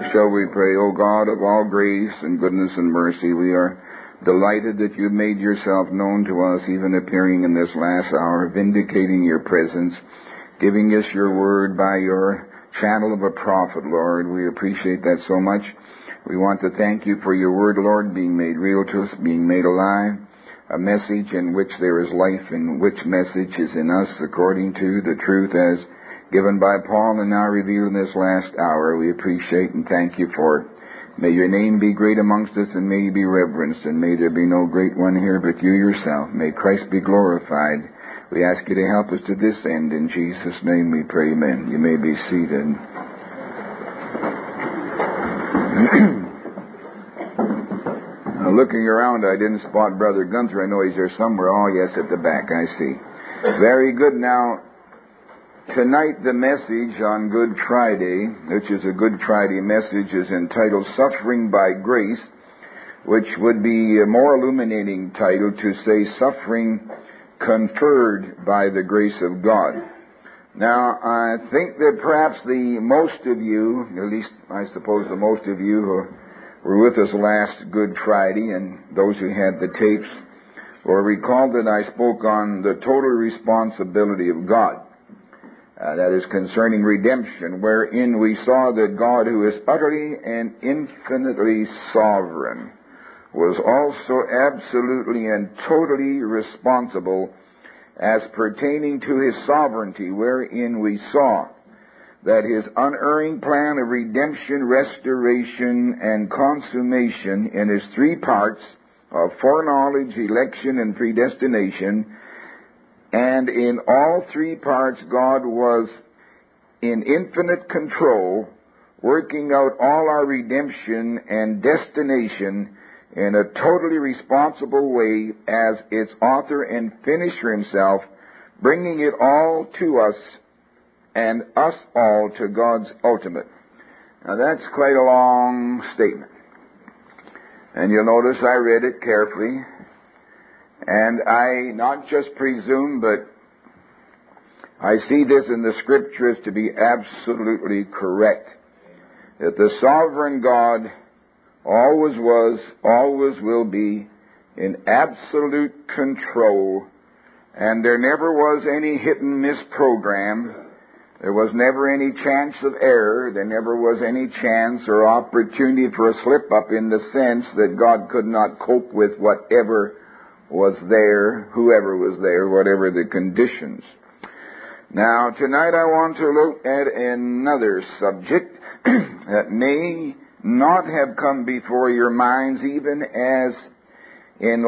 Shall we pray? O God of all grace and goodness and mercy, we are delighted that you made yourself known to us, even appearing in this last hour, vindicating your presence, giving us your word by your channel of a prophet, Lord. We appreciate that so much. We want to thank you for your word, Lord, being made real to us, being made alive, a message in which there is life, in which message is in us according to the truth as given by Paul and now revealed in this last hour. We appreciate and thank you for it. May your name be great amongst us, and may you be reverenced, and may there be no great one here but you yourself. May Christ be glorified. We ask you to help us to this end. In Jesus' name we pray, amen. You may be seated. Now, looking around, I didn't spot Brother Gunther. I know he's there somewhere. Oh, yes, at the back, I see. Very good. Now, tonight the message on Good Friday, which is a Good Friday message, is entitled Suffering by Grace, which would be a more illuminating title to say Suffering Conferred by the Grace of God. Now, I think that perhaps the most of you, at least I suppose the most of you who were with us last Good Friday, and those who had the tapes, will recall that I spoke on the total responsibility of God. That is concerning redemption, wherein we saw that God, who is utterly and infinitely sovereign, was also absolutely and totally responsible as pertaining to his sovereignty, wherein we saw that his unerring plan of redemption, restoration, and consummation in his three parts of foreknowledge, election, and predestination, and in all three parts, God was in infinite control, working out all our redemption and destination in a totally responsible way as its author and finisher himself, bringing it all to us and us all to God's ultimate. Now that's quite a long statement. And you'll notice I read it carefully. And I not just presume, but I see this in the Scriptures to be absolutely correct. That the sovereign God always was, always will be, in absolute control, and there never was any hit and miss program. There was never any chance of error. There never was any chance or opportunity for a slip-up, in the sense that God could not cope with whatever was there, whoever was there, whatever the conditions. Now, tonight I want to look at another subject that may not have come before your minds, even as in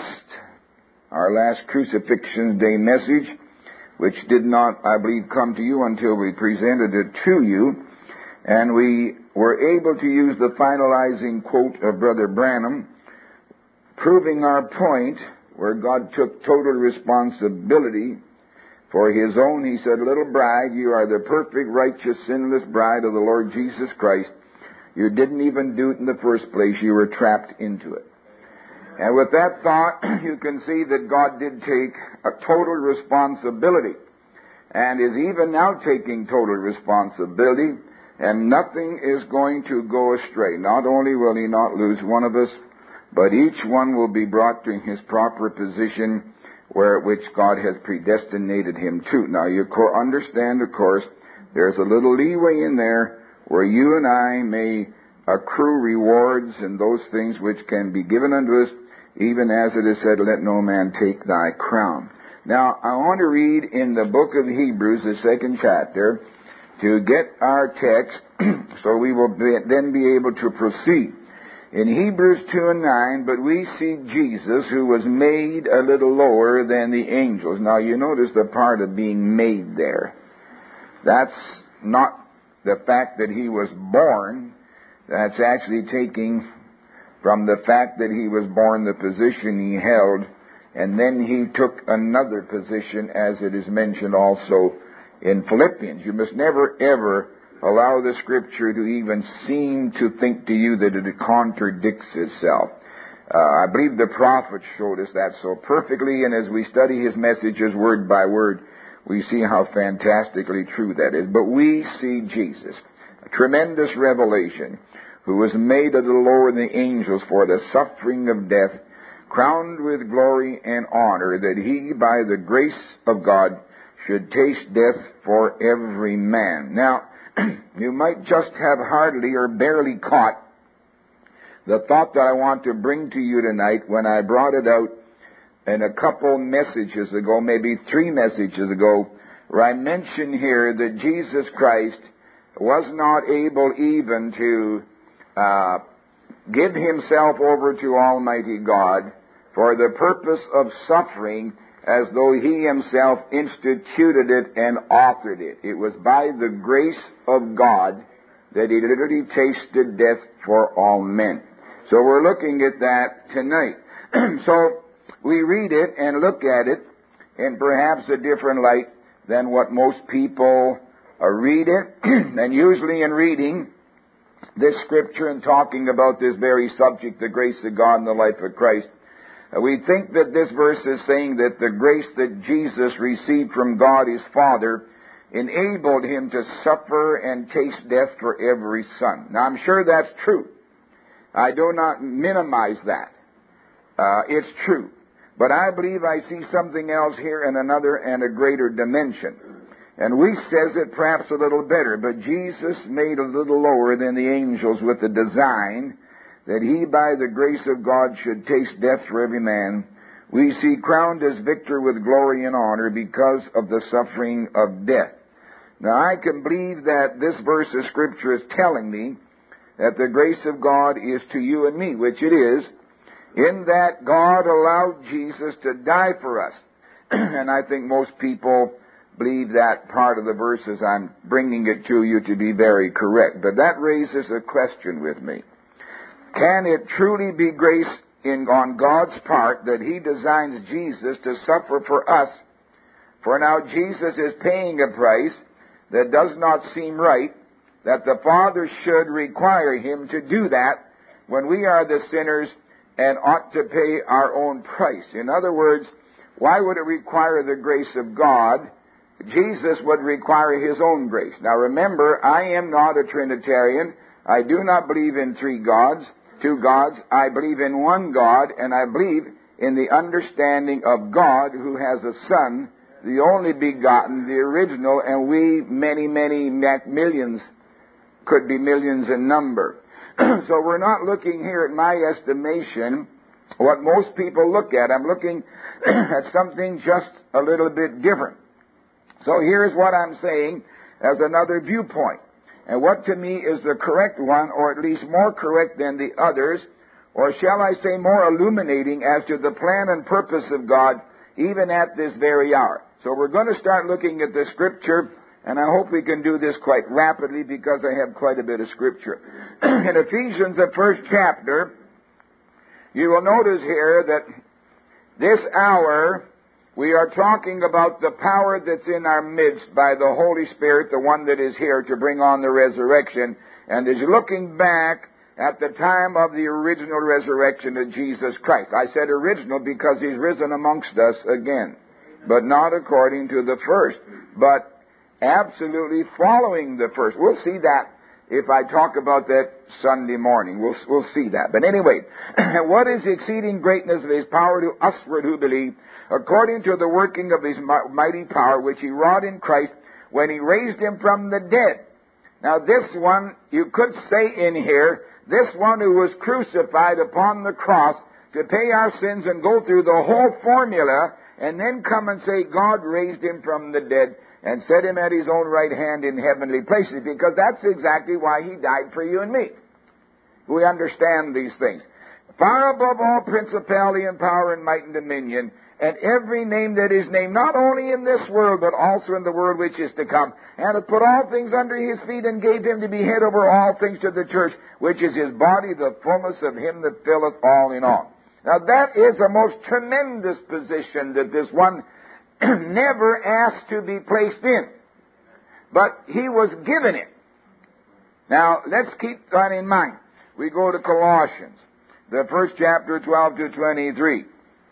our last Crucifixion Day message, which did not, I believe, come to you until we presented it to you, and we were able to use the finalizing quote of Brother Branham, proving our point, where God took total responsibility for his own. He said, "Little bride, you are the perfect, righteous, sinless bride of the Lord Jesus Christ. You didn't even do it in the first place. You were trapped into it." And with that thought, you can see that God did take a total responsibility, and is even now taking total responsibility, and nothing is going to go astray. Not only will he not lose one of us, but each one will be brought to his proper position which God has predestinated him to. Now, you understand, of course, there's a little leeway in there where you and I may accrue rewards and those things which can be given unto us, even as it is said, "Let no man take thy crown." Now, I want to read in the book of Hebrews, the 2nd chapter, to get our text, so we will then be able to proceed. In Hebrews 2 and 9, "But we see Jesus, who was made a little lower than the angels." Now, you notice the part of being made there. That's not the fact that he was born. That's actually taking from the fact that he was born the position he held, and then he took another position, as it is mentioned also in Philippians. You must never, ever allow the Scripture to even seem to think to you that it contradicts itself. I believe the prophet showed us that so perfectly, and as we study his messages word by word, we see how fantastically true that is. But we see Jesus. a tremendous revelation, who was made a little lower than the angels for the suffering of death, crowned with glory and honor, that he, by the grace of God, should taste death for every man. Now, you might just have hardly or barely caught the thought that I want to bring to you tonight when I brought it out in a couple messages ago, maybe 3 messages ago, where I mentioned here that Jesus Christ was not able even to give himself over to Almighty God for the purpose of suffering, as though he himself instituted it and authored it. It was by the grace of God that he literally tasted death for all men. So we're looking at that tonight. So we read it and look at it in perhaps a different light than what most people read it. And usually in reading this scripture and talking about this very subject, the grace of God in the life of Christ, we think that this verse is saying that the grace that Jesus received from God his Father enabled him to suffer and taste death for every son. Now, I'm sure that's true. I do not minimize that. It's true. But I believe I see something else here in another and a greater dimension. And we says it perhaps a little better, but Jesus made a little lower than the angels with the design that he, by the grace of God, should taste death for every man. We see crowned as victor with glory and honor because of the suffering of death. Now, I can believe that this verse of Scripture is telling me that the grace of God is to you and me, which it is, in that God allowed Jesus to die for us. And I think most people believe that part of the verse as I'm bringing it to you to be very correct. But that raises a question with me. Can it truly be grace on God's part that he designs Jesus to suffer for us? For now Jesus is paying a price that does not seem right, that the Father should require him to do that when we are the sinners and ought to pay our own price. In other words, why would it require the grace of God? Jesus would require his own grace. Now remember, I am not a Trinitarian. I do not believe in 3 gods. 2 gods. I believe in one God, and I believe in the understanding of God who has a Son, the only begotten, the original, and we, many, many millions, could be millions in number. So we're not looking here, at my estimation, what most people look at. I'm looking at something just a little bit different. So here's what I'm saying as another viewpoint. And what to me is the correct one, or at least more correct than the others, or shall I say more illuminating as to the plan and purpose of God, even at this very hour. So we're going to start looking at the Scripture, and I hope we can do this quite rapidly because I have quite a bit of Scripture. In Ephesians, the 1st chapter, you will notice here that this hour we are talking about the power that's in our midst by the Holy Spirit, the one that is here to bring on the resurrection, and is looking back at the time of the original resurrection of Jesus Christ. I said original because he's risen amongst us again, but not according to the first, but absolutely following the first. We'll see that if I talk about that Sunday morning. We'll see that. But anyway, what is the exceeding greatness of his power to usward who believe, according to the working of his mighty power, which he wrought in Christ when he raised him from the dead. Now this one, you could say in here, this one who was crucified upon the cross to pay our sins and go through the whole formula and then come and say God raised him from the dead and set him at his own right hand in heavenly places, because that's exactly why he died for you and me. We understand these things. Far above all principality and power and might and dominion, and every name that is named, not only in this world, but also in the world which is to come, and hath put all things under his feet, and gave him to be head over all things to the church, which is his body, the fullness of him that filleth all in all. Now that is a most tremendous position that this one never asked to be placed in, but he was given it. Now let's keep that in mind. We go to Colossians, the 1st chapter, 12 to 23.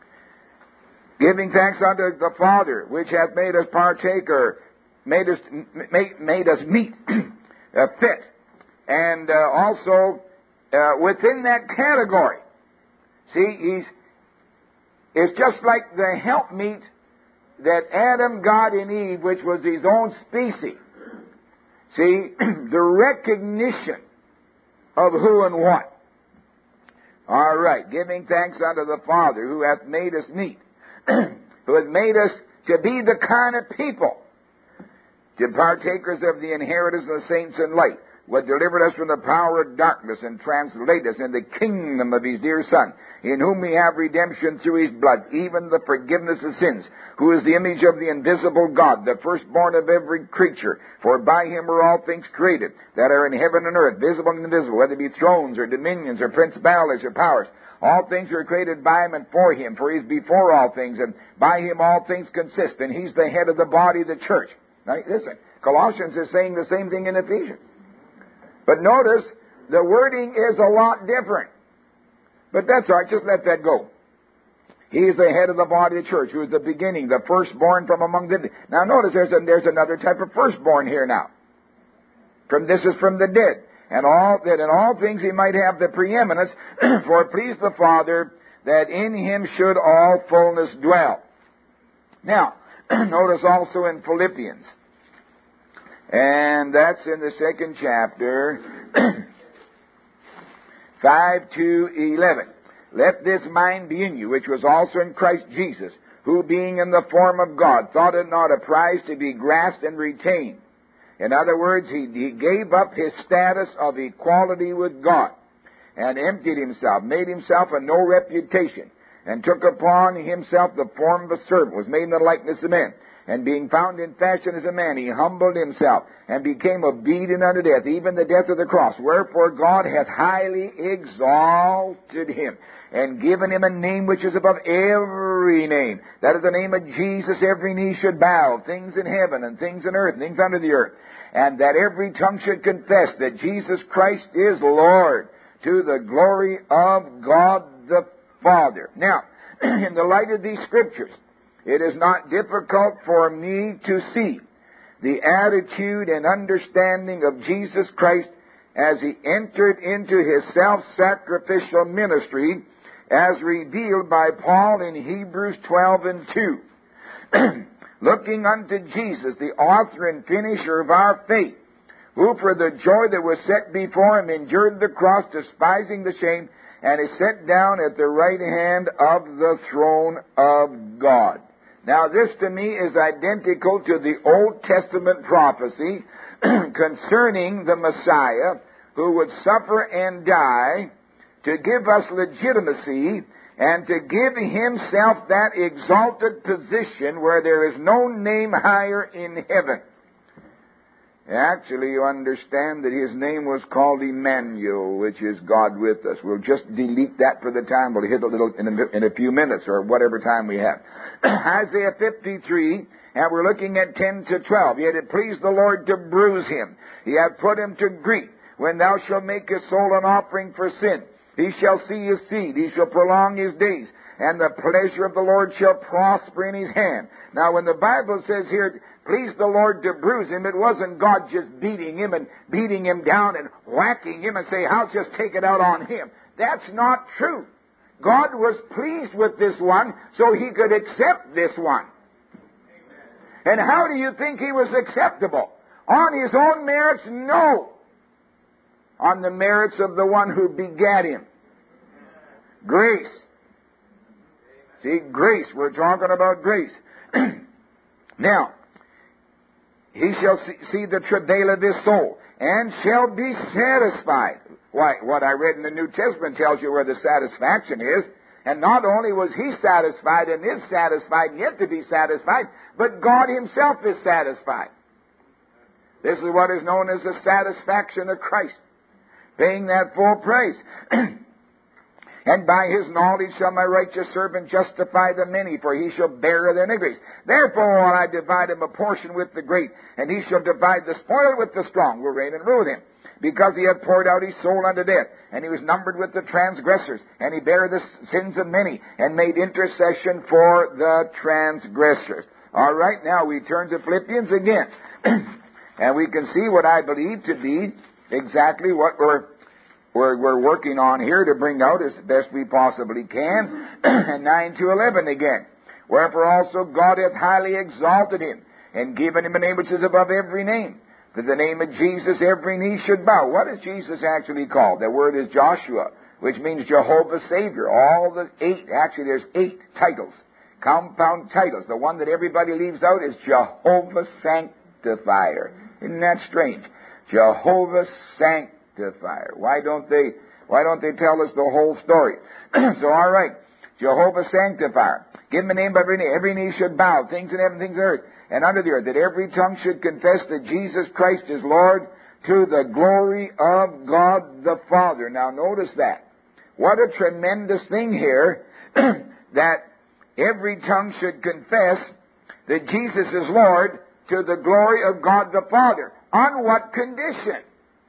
Giving thanks unto the Father, which hath made us partaker, made us meet, fit And also within that category, see, it's just like the helpmeet that Adam got in Eve, which was his own species. See, the recognition of who and what. All right, giving thanks unto the Father who hath made us meet, who hath made us to be the kind of people, to partakers of the inheritance of the saints in light, who hath delivered us from the power of darkness and translated us in the kingdom of his dear Son, in whom we have redemption through his blood, even the forgiveness of sins, who is the image of the invisible God, the firstborn of every creature. For by him were all things created, that are in heaven and earth, visible and invisible, whether it be thrones or dominions or principalities or powers. All things were created by him and for him, for he is before all things, and by him all things consist, and he's the head of the body, the church. Now, listen, Colossians is saying the same thing in Ephesians. But notice, the wording is a lot different. But that's all right, just let that go. He is the head of the body of the church, who is the beginning, the firstborn from among the dead. Now notice there's another type of firstborn here now. This is from the dead. And that in all things he might have the preeminence, for it pleased the Father that in him should all fullness dwell. Now, notice also in Philippians, and that's in the 2nd chapter, 5 to 11. Let this mind be in you, which was also in Christ Jesus, who being in the form of God, thought it not a prize to be grasped and retained. In other words, he gave up his status of equality with God, and emptied himself, made himself of no reputation, and took upon himself the form of a servant, was made in the likeness of men. And being found in fashion as a man, he humbled himself, and became obedient unto death, even the death of the cross. Wherefore God hath highly exalted him, and given him a name which is above every name, that at the name of Jesus every knee should bow, things in heaven, and things in earth, and things under the earth, and that every tongue should confess that Jesus Christ is Lord, to the glory of God the Father. Now, in the light of these scriptures, it is not difficult for me to see the attitude and understanding of Jesus Christ as he entered into his self-sacrificial ministry as revealed by Paul in Hebrews 12 and 2. Looking unto Jesus, the author and finisher of our faith, who for the joy that was set before him endured the cross, despising the shame, and is set down at the right hand of the throne of God. Now this to me is identical to the Old Testament prophecy concerning the Messiah, who would suffer and die to give us legitimacy and to give himself that exalted position where there is no name higher in heaven. Actually, you understand that his name was called Emmanuel, which is God with us. We'll just delete that for the time. We'll hit a little in a few minutes or whatever time we have. Isaiah 53, and we're looking at 10 to 12. Yet it pleased the Lord to bruise him. He hath put him to grief. When thou shalt make his soul an offering for sin, he shall see his seed. He shall prolong his days, and the pleasure of the Lord shall prosper in his hand. Now, when the Bible says here, please the Lord to bruise him, it wasn't God just beating him and beating him down and whacking him and say, I'll just take it out on him. That's not true. God was pleased with this one, so he could accept this one. Amen. And how do you think he was acceptable? On his own merits? No. On the merits of the one who begat him. Grace. See, grace. We're talking about grace. Now, he shall see the travail of his soul, and shall be satisfied. Why, what I read in the New Testament tells you where the satisfaction is. And not only was he satisfied and is satisfied, yet to be satisfied, but God himself is satisfied. This is what is known as the satisfaction of Christ, paying that full price. And by his knowledge shall my righteous servant justify the many, for he shall bear their iniquities. Therefore will I divide him a portion with the great, and he shall divide the spoil with the strong, will reign and rule with him. Because he had poured out his soul unto death, and he was numbered with the transgressors, and he bare the sins of many, and made intercession for the transgressors. All right, now we turn to Philippians again. And we can see what I believe to be exactly what we're working on here to bring out as best we possibly can. And 9 to 11 again. Wherefore also God hath highly exalted him, and given him a name which is above every name. For the name of Jesus every knee should bow. What is Jesus actually called? The word is Joshua, which means Jehovah Savior. All the 8, actually there's 8 titles, compound titles. The one that everybody leaves out is Jehovah Sanctifier. Isn't that strange? Jehovah Sanctifier. Why don't they tell us the whole story? So all right, Jehovah Sanctifier. Give him a name by every knee. Every knee should bow, things in heaven, things on earth, and under the earth, that every tongue should confess that Jesus Christ is Lord, to the glory of God the Father. Now notice that. What a tremendous thing here, that every tongue should confess that Jesus is Lord, to the glory of God the Father. On what condition?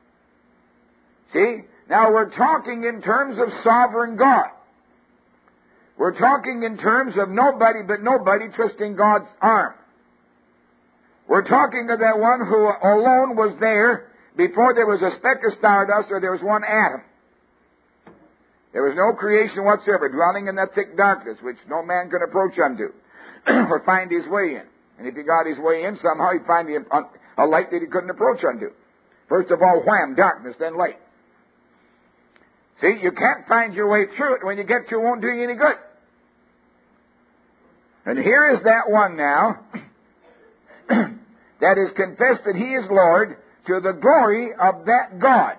See? Now we're talking in terms of sovereign God. We're talking in terms of nobody but nobody twisting God's arm. We're talking of that one who alone was there before there was a speck of stardust or there was one atom. There was no creation whatsoever, dwelling in that thick darkness, which no man could approach unto or find his way in. And if he got his way in, somehow he'd find a light that he couldn't approach unto. First of all, wham, darkness, then light. See, you can't find your way through it. When you get to it, it won't do you any good. And here is that one now that is confessed that he is Lord, to the glory of that God,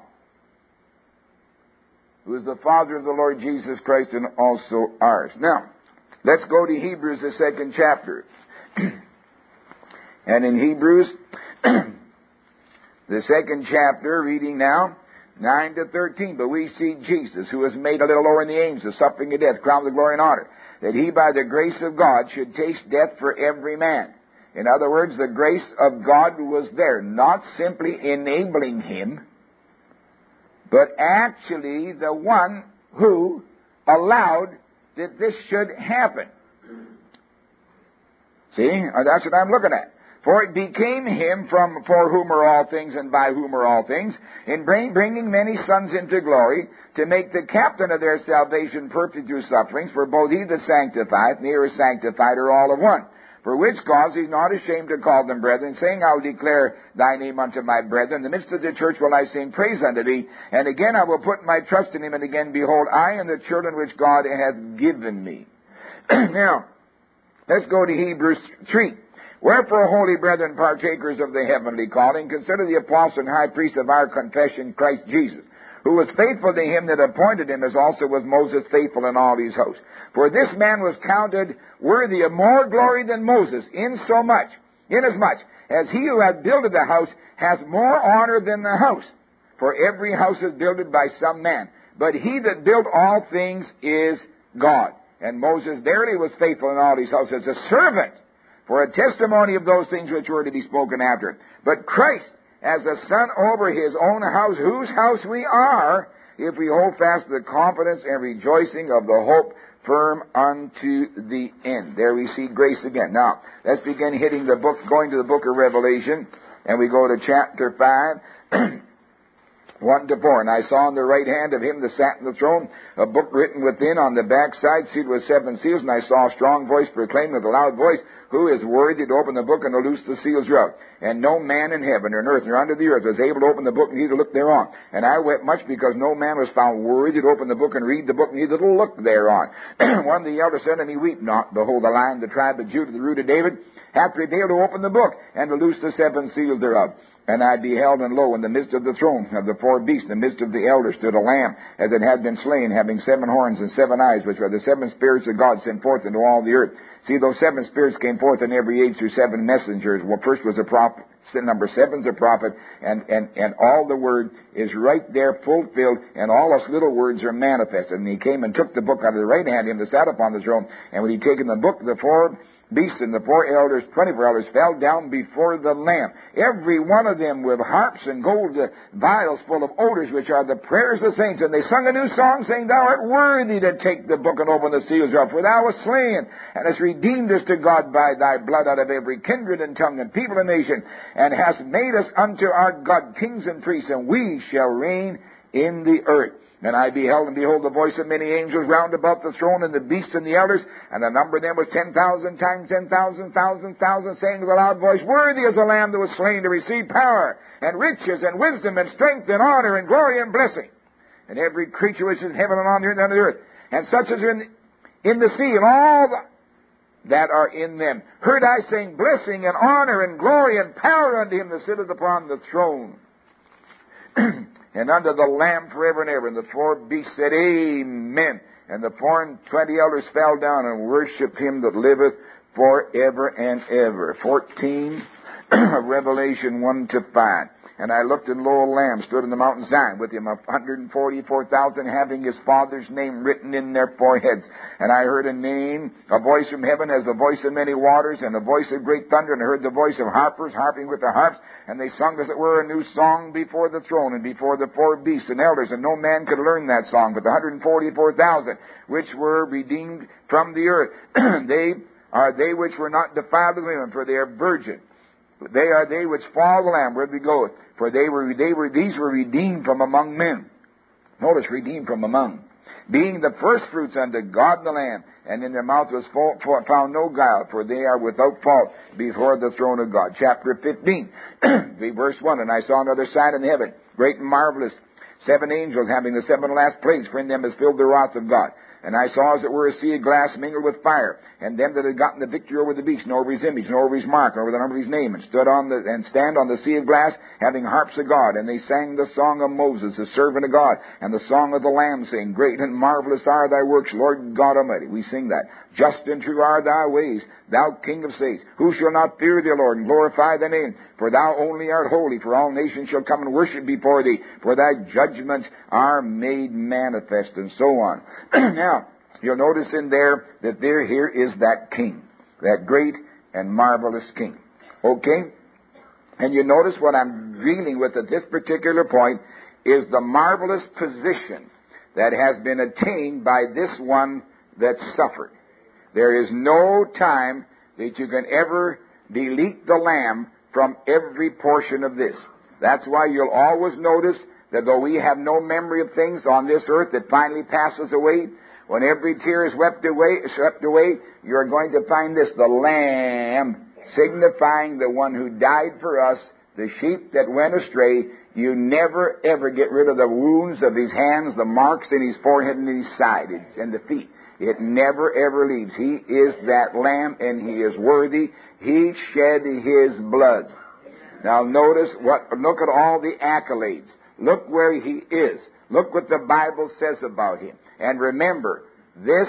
who is the Father of the Lord Jesus Christ and also ours. Now, let's go to Hebrews, the 2nd chapter. And in Hebrews, the 2nd chapter, reading now, 9 to 13. But we see Jesus, who was made a little lower than the angels, suffering a death, crowned with glory and honor, that he by the grace of God should taste death for every man. In other words, the grace of God was there, not simply enabling him, but actually the one who allowed that this should happen. See, that's what I'm looking at. For it became him for whom are all things and by whom are all things, in bringing many sons into glory, to make the captain of their salvation perfect through sufferings. For both he that sanctifieth and he who is sanctified are all of one. For which cause he's not ashamed to call them brethren, saying, I will declare thy name unto my brethren. In the midst of the church will I sing praise unto thee. And again I will put my trust in him. And again, behold, I and the children which God hath given me. Now, let's go to Hebrews 3. Wherefore, holy brethren, partakers of the heavenly calling, consider the apostle and high priest of our confession, Christ Jesus, who was faithful to him that appointed him, as also was Moses faithful in all his house. For this man was counted worthy of more glory than Moses, inasmuch as he who hath builded the house hath more honor than the house. For every house is builded by some man, but he that built all things is God. And Moses verily was faithful in all his house as a servant, for a testimony of those things which were to be spoken after. But Christ, as a son over his own house, whose house we are, if we hold fast the confidence and rejoicing of the hope firm unto the end. There we see grace again. Now, let's begin hitting the book, going to the book of Revelation, and we go to chapter 5, 1 to 4. And I saw on the right hand of him that sat in the throne a book written within on the backside, sealed with 7 seals. And I saw a strong voice proclaim with a loud voice, who is worthy to open the book and to loose the seals thereof? And no man in heaven or in earth nor under the earth was able to open the book, neither look thereon. And I wept much because no man was found worthy to open the book and read the book, neither to look thereon. One of the elders said unto me, weep not. Behold, the Lion of the tribe of Judah, the root of David, hath prevailed to open the book and to loose the 7 seals thereof. And I beheld, and lo, in the midst of the throne of the 4 beasts, in the midst of the elders, stood a lamb, as it had been slain, having 7 horns and 7 eyes, which are the 7 spirits of God sent forth into all the earth. See, those 7 spirits came forth in every age through 7 messengers. Well, first was a prophet. Number 7's a prophet, and all the word is right there fulfilled, and all us little words are manifested. And he came and took the book out of the right hand of him that sat upon the throne, and when he taken the book, the 4 beasts and the 4 elders, 24 elders, fell down before the Lamb, every one of them with harps and gold vials full of odors, which are the prayers of the saints. And they sung a new song, saying, Thou art worthy to take the book and open the seals thereof, for thou wast slain, and hast redeemed us to God by thy blood out of every kindred and tongue and people and nation, and hast made us unto our God kings and priests, and we shall reign in the earth. And I beheld, and behold, the voice of many angels round about the throne, and the beasts and the elders, and the number of them was 10,000 times 10,000, thousands, saying with a loud voice, Worthy is the Lamb that was slain to receive power, and riches, and wisdom, and strength, and honor, and glory, and blessing. And every creature which is in heaven and on the earth and under the earth, and such as are in the sea, and all that are in them, heard I saying, Blessing, and honor, and glory, and power unto him that sitteth upon the throne, and unto the Lamb forever and ever. And the 4 beasts said, Amen. And the 24 elders fell down and worshipped him that liveth forever and ever. 14, Revelation 1-5. And I looked, and lo, a Lamb stood in the mountain Zion, with him 144,000, having his Father's name written in their foreheads. And I heard a voice from heaven as the voice of many waters, and a voice of great thunder, and I heard the voice of harpers harping with the harps, and they sung as it were a new song before the throne, and before the 4 beasts and elders, and no man could learn that song, but the 144,000, which were redeemed from the earth. They are they which were not defiled with women, for they are virgins. They are they which follow the Lamb where they goeth, for these were redeemed from among men. Notice, redeemed from among. Being the firstfruits unto God and the Lamb, and in their mouth was found no guile, for they are without fault before the throne of God. Chapter 15, verse 1, And I saw on the other side in heaven, great and marvelous, 7 angels having the 7 last plagues, for in them is filled the wrath of God. And I saw as it were a sea of glass mingled with fire, and them that had gotten the victory over the beast, nor over his image, nor over his mark, nor over the number of his name, and stand on the sea of glass, having harps of God. And they sang the song of Moses, the servant of God, and the song of the Lamb, saying, Great and marvelous are thy works, Lord God Almighty. We sing that. Just and true are thy ways, thou King of saints. Who shall not fear thee, Lord, and glorify thy name? For thou only art holy, for all nations shall come and worship before thee, for thy judgments are made manifest, and so on. Now, you'll notice in there that here is that king, that great and marvelous king. Okay? And you notice what I'm dealing with at this particular point is the marvelous position that has been attained by this one that suffered. There is no time that you can ever delete the Lamb from every portion of this. That's why you'll always notice that though we have no memory of things on this earth that finally passes away, when every tear is swept away, you're going to find this, the Lamb, signifying the one who died for us, the sheep that went astray. You never, ever get rid of the wounds of his hands, the marks in his forehead and in his side and the feet. It never, ever leaves. He is that Lamb, and he is worthy. He shed his blood. Now notice look at all the accolades. Look where he is. Look what the Bible says about him. And remember, this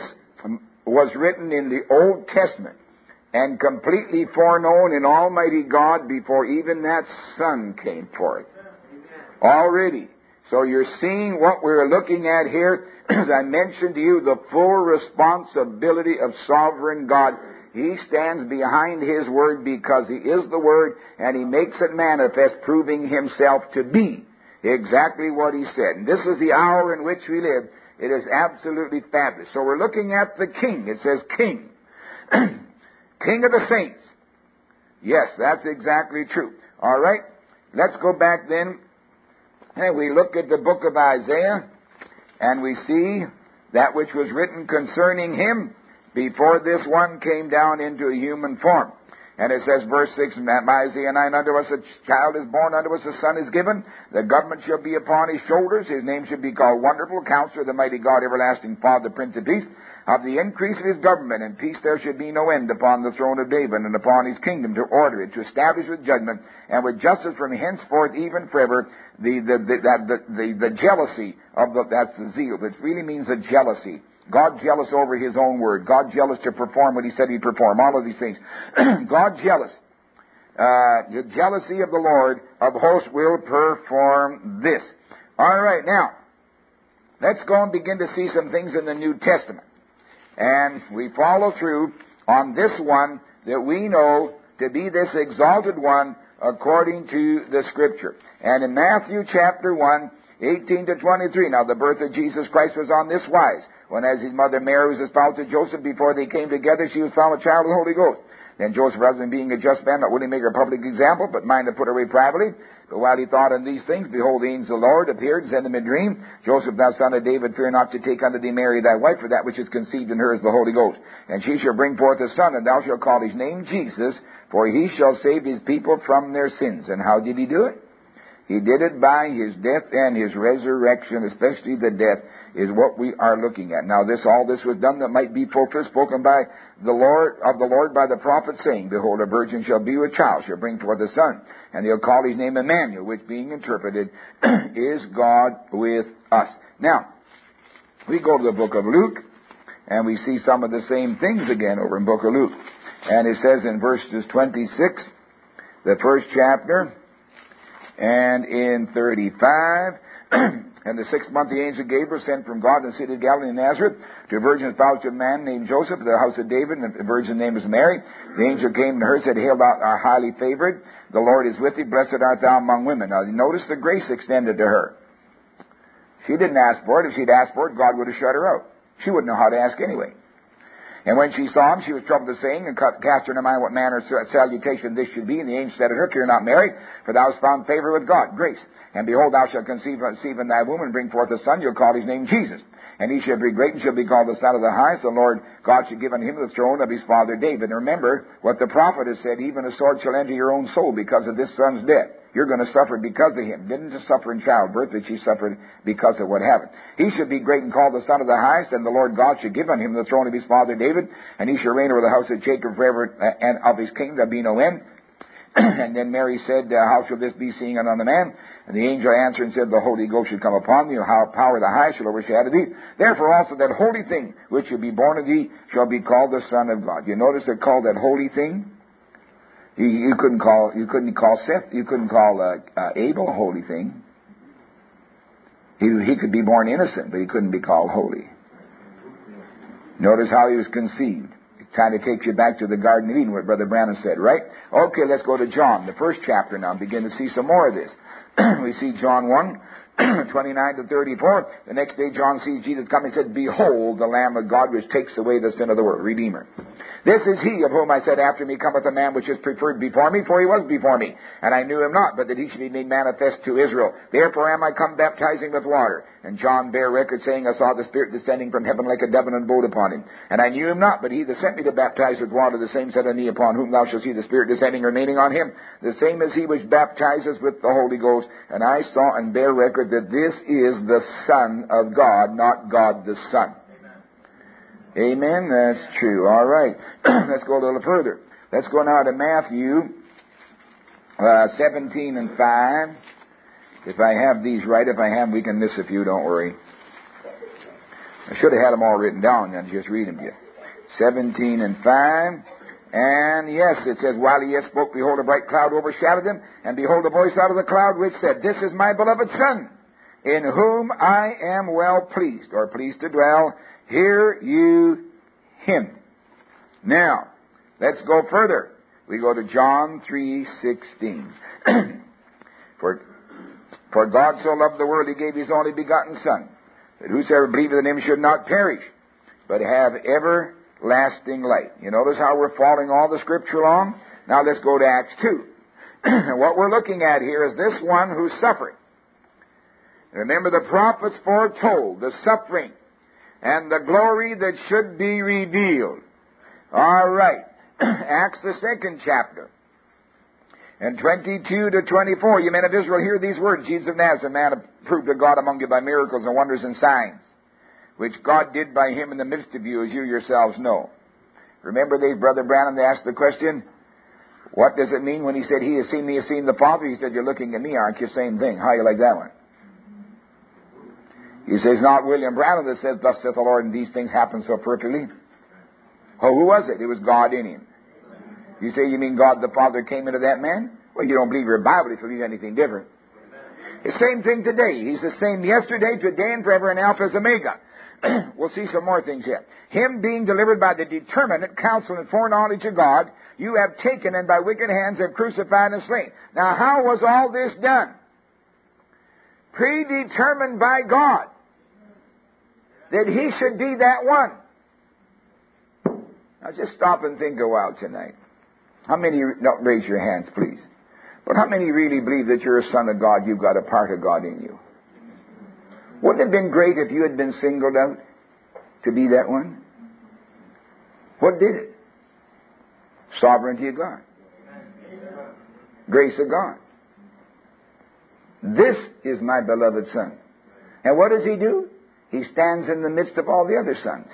was written in the Old Testament and completely foreknown in Almighty God before even that Son came forth. Already. So you're seeing what we're looking at here. As I mentioned to you, the full responsibility of sovereign God. He stands behind his word because he is the word, and he makes it manifest, proving himself to be exactly what he said. And this is the hour in which we live. It is absolutely fabulous. So we're looking at the King. It says King. King of the saints. Yes, that's exactly true. All right. Let's go back then. And we look at the book of Isaiah, and we see that which was written concerning him before this one came down into a human form. And it says, verse 6, Isaiah 9, Unto us a child is born, unto us a son is given. The government shall be upon his shoulders. His name shall be called Wonderful Counselor, the Mighty God, Everlasting Father, Prince of Peace. Of the increase of his government and peace there should be no end upon the throne of David and upon his kingdom, to order it, to establish with judgment and with justice from henceforth even forever. The jealousy of that's the zeal. It really means a jealousy. God jealous over his own word. God jealous to perform what he said he'd perform. All of these things. God jealous. The jealousy of the Lord of hosts will perform this. All right, now, let's go and begin to see some things in the New Testament. And we follow through on this one that we know to be this exalted one according to the Scripture. And in Matthew chapter 1, 18 to 23, now the birth of Jesus Christ was on this wise. When as his mother Mary was espoused to Joseph, before they came together, she was found with child of the Holy Ghost. Then Joseph, husband, being a just man, not willing to make her a public example, but minded to put her away privately. But while he thought on these things, behold, the angel of the Lord appeared and said to him in a dream, Joseph, thou son of David, fear not to take unto thee Mary thy wife, for that which is conceived in her is the Holy Ghost. And she shall bring forth a son, and thou shalt call his name Jesus, for he shall save his people from their sins. And how did he do it? He did it by his death and his resurrection, especially the death, is what we are looking at. Now all this was done that might be fulfilled, spoken by the Lord by the prophet, saying, Behold, a virgin shall be with child, shall bring forth a son, and they'll call his name Emmanuel, which being interpreted is God with us. Now, we go to the book of Luke, and we see some of the same things again over in the book of Luke. And it says in verses 26, the first chapter, and in 35, and the 6th month the angel Gabriel sent from God in the city of Galilee in Nazareth to a virgin espoused to a man named Joseph of the house of David, and the virgin's name was Mary. The angel came to her and said, Hail, thou art highly favored, the Lord is with thee, blessed art thou among women. Now notice the grace extended to her. She didn't ask for it. If she'd asked for it, God would have shut her out. She wouldn't know how to ask anyway. And when she saw him, she was troubled at saying, and cast her in her mind what manner of salutation this should be. And the angel said to her, Fear not, Mary, for thou hast found favor with God, grace. And behold, thou shalt conceive in thy womb, and bring forth a son. You'll call his name Jesus. And he shall be great, and shall be called the Son of the Highest. The Lord God shall give unto him the throne of his father David. And remember what the prophet has said, even a sword shall enter your own soul because of this son's death. You're going to suffer because of him. Didn't just suffer in childbirth, but she suffered because of what happened. He shall be great and called the Son of the Highest, and the Lord God shall give unto him the throne of his father David, and he shall reign over the house of Jacob forever, and of his kingdom there be no end. And then Mary said, How shall this be, seeing unto man? And the angel answered and said, The Holy Ghost shall come upon thee, and power of the highest shall overshadow thee. Therefore also that holy thing which shall be born of thee shall be called the Son of God. You notice they called that holy thing? You couldn't call Seth, you couldn't call Abel a holy thing. He could be born innocent, but he couldn't be called holy. Notice how he was conceived. It kind of takes you back to the Garden of Eden, what Brother Branham said, right? Okay, let's go to John, the first chapter now, and begin to see some more of this. We see John 1, 29 to 34. The next day John sees Jesus come and said, Behold, the Lamb of God which takes away the sin of the world, Redeemer. This is he of whom I said, After me cometh a man which is preferred before me, for he was before me. And I knew him not, but that he should be made manifest to Israel. Therefore am I come baptizing with water. And John bare record, saying, I saw the Spirit descending from heaven like a dove and abode upon him. And I knew him not, but he that sent me to baptize with water, the same said unto me, Upon whom thou shalt see the Spirit descending, remaining on him, the same as he which baptizes with the Holy Ghost. And I saw and bear record that this is the Son of God, not God the Son. Amen? That's true. All right. Let's go a little further. Let's go now to Matthew 17 and 5. If I have these right, if I have, we can miss a few, don't worry. I should have had them all written down and just read them to you. 17 and 5. And yes, it says, While he yet spoke, behold, a bright cloud overshadowed them, and behold, a voice out of the cloud which said, This is my beloved Son, in whom I am well pleased, or pleased to dwell. Hear you him. Now, let's go further. We go to John 3:16. For God so loved the world, he gave his only begotten Son, that whosoever believeth in him should not perish, but have everlasting life. You notice how we're following all the Scripture along? Now let's go to Acts 2. What we're looking at here is this one who suffered. Remember, the prophets foretold the suffering and the glory that should be revealed. All right. Acts, the 2nd chapter. And 22 to 24, you men of Israel, hear these words. Jesus of Nazareth, a man approved of God among you by miracles and wonders and signs, which God did by him in the midst of you, as you yourselves know. Remember Brother Branham, they asked the question, what does it mean when he said, He has seen me, has seen the Father? He said, You're looking at me, aren't you? Same thing. How you like that one? He says, Not William Branham that says, Thus saith the Lord, and these things happen so perfectly. Oh, who was it? It was God in him. You say, you mean God the Father came into that man? Well, you don't believe your Bible if you believe anything different. The same thing today. He's the same yesterday, today, and forever, and Alpha as Omega. we'll see some more things here. Him being delivered by the determinate counsel and foreknowledge of God, you have taken and by wicked hands have crucified and slain. Now, how was all this done? Predetermined by God that he should be that one. Now, just stop and think a while tonight. How many, no, raise your hands, please. But how many really believe that you're a son of God, you've got a part of God in you? Wouldn't it have been great if you had been singled out to be that one? What did it? Sovereignty of God. Grace of God. This is my beloved Son. And what does he do? He stands in the midst of all the other sons.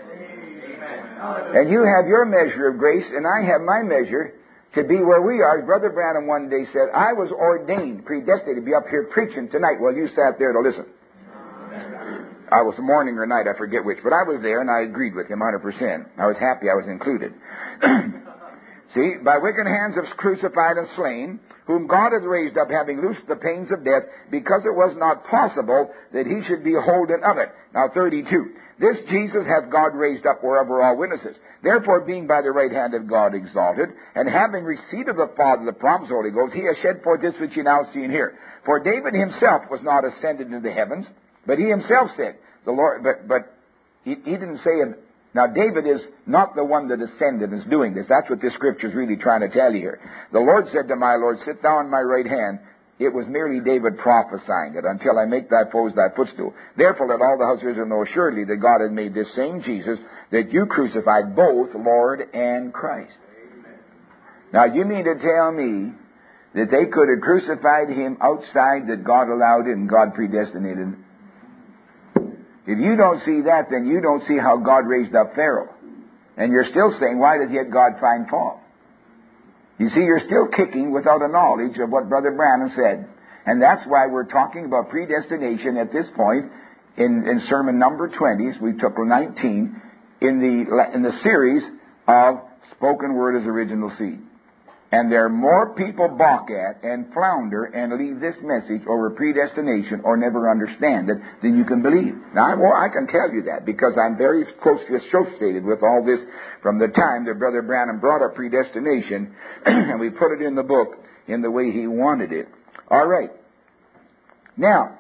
And you have your measure of grace, and I have my measure to be where we are. Brother Branham one day said, I was ordained, predestined to be up here preaching tonight while you sat there to listen. I was morning or night, I forget which, but I was there and I agreed with him 100%. I was happy I was included. See, by wicked hands have crucified and slain, whom God hath raised up, having loosed the pains of death, because it was not possible that he should be holden of it. Now 32. This Jesus hath God raised up wherever all witnesses. Therefore, being by the right hand of God exalted, and having received of the Father the promised Holy Ghost, he has shed forth this which you now see and hear. For David himself was not ascended into the heavens, but he himself said, the Lord, but he didn't say it. Now, David is not the one that ascended and is doing this. That's what this scripture is really trying to tell you here. The Lord said to my Lord, sit thou on my right hand. It was merely David prophesying it, until I make thy foes thy footstool. Therefore, let all the house of Israel know assuredly that God had made this same Jesus, that you crucified, both Lord and Christ. Amen. Now, you mean to tell me that they could have crucified him outside, that God allowed it and God predestinated it? If you don't see that, then you don't see how God raised up Pharaoh. And you're still saying, why did yet God find fault? You see, you're still kicking without a knowledge of what Brother Branham said. And that's why we're talking about predestination at this point in sermon number 20. We took 19 in the series of Spoken Word as Original Seed. And there are more people balk at and flounder and leave this message over predestination or never understand it than you can believe. Now, I can tell you that because I'm very closely associated with all this from the time that Brother Branham brought up predestination and we put it in the book in the way he wanted it. All right. Now,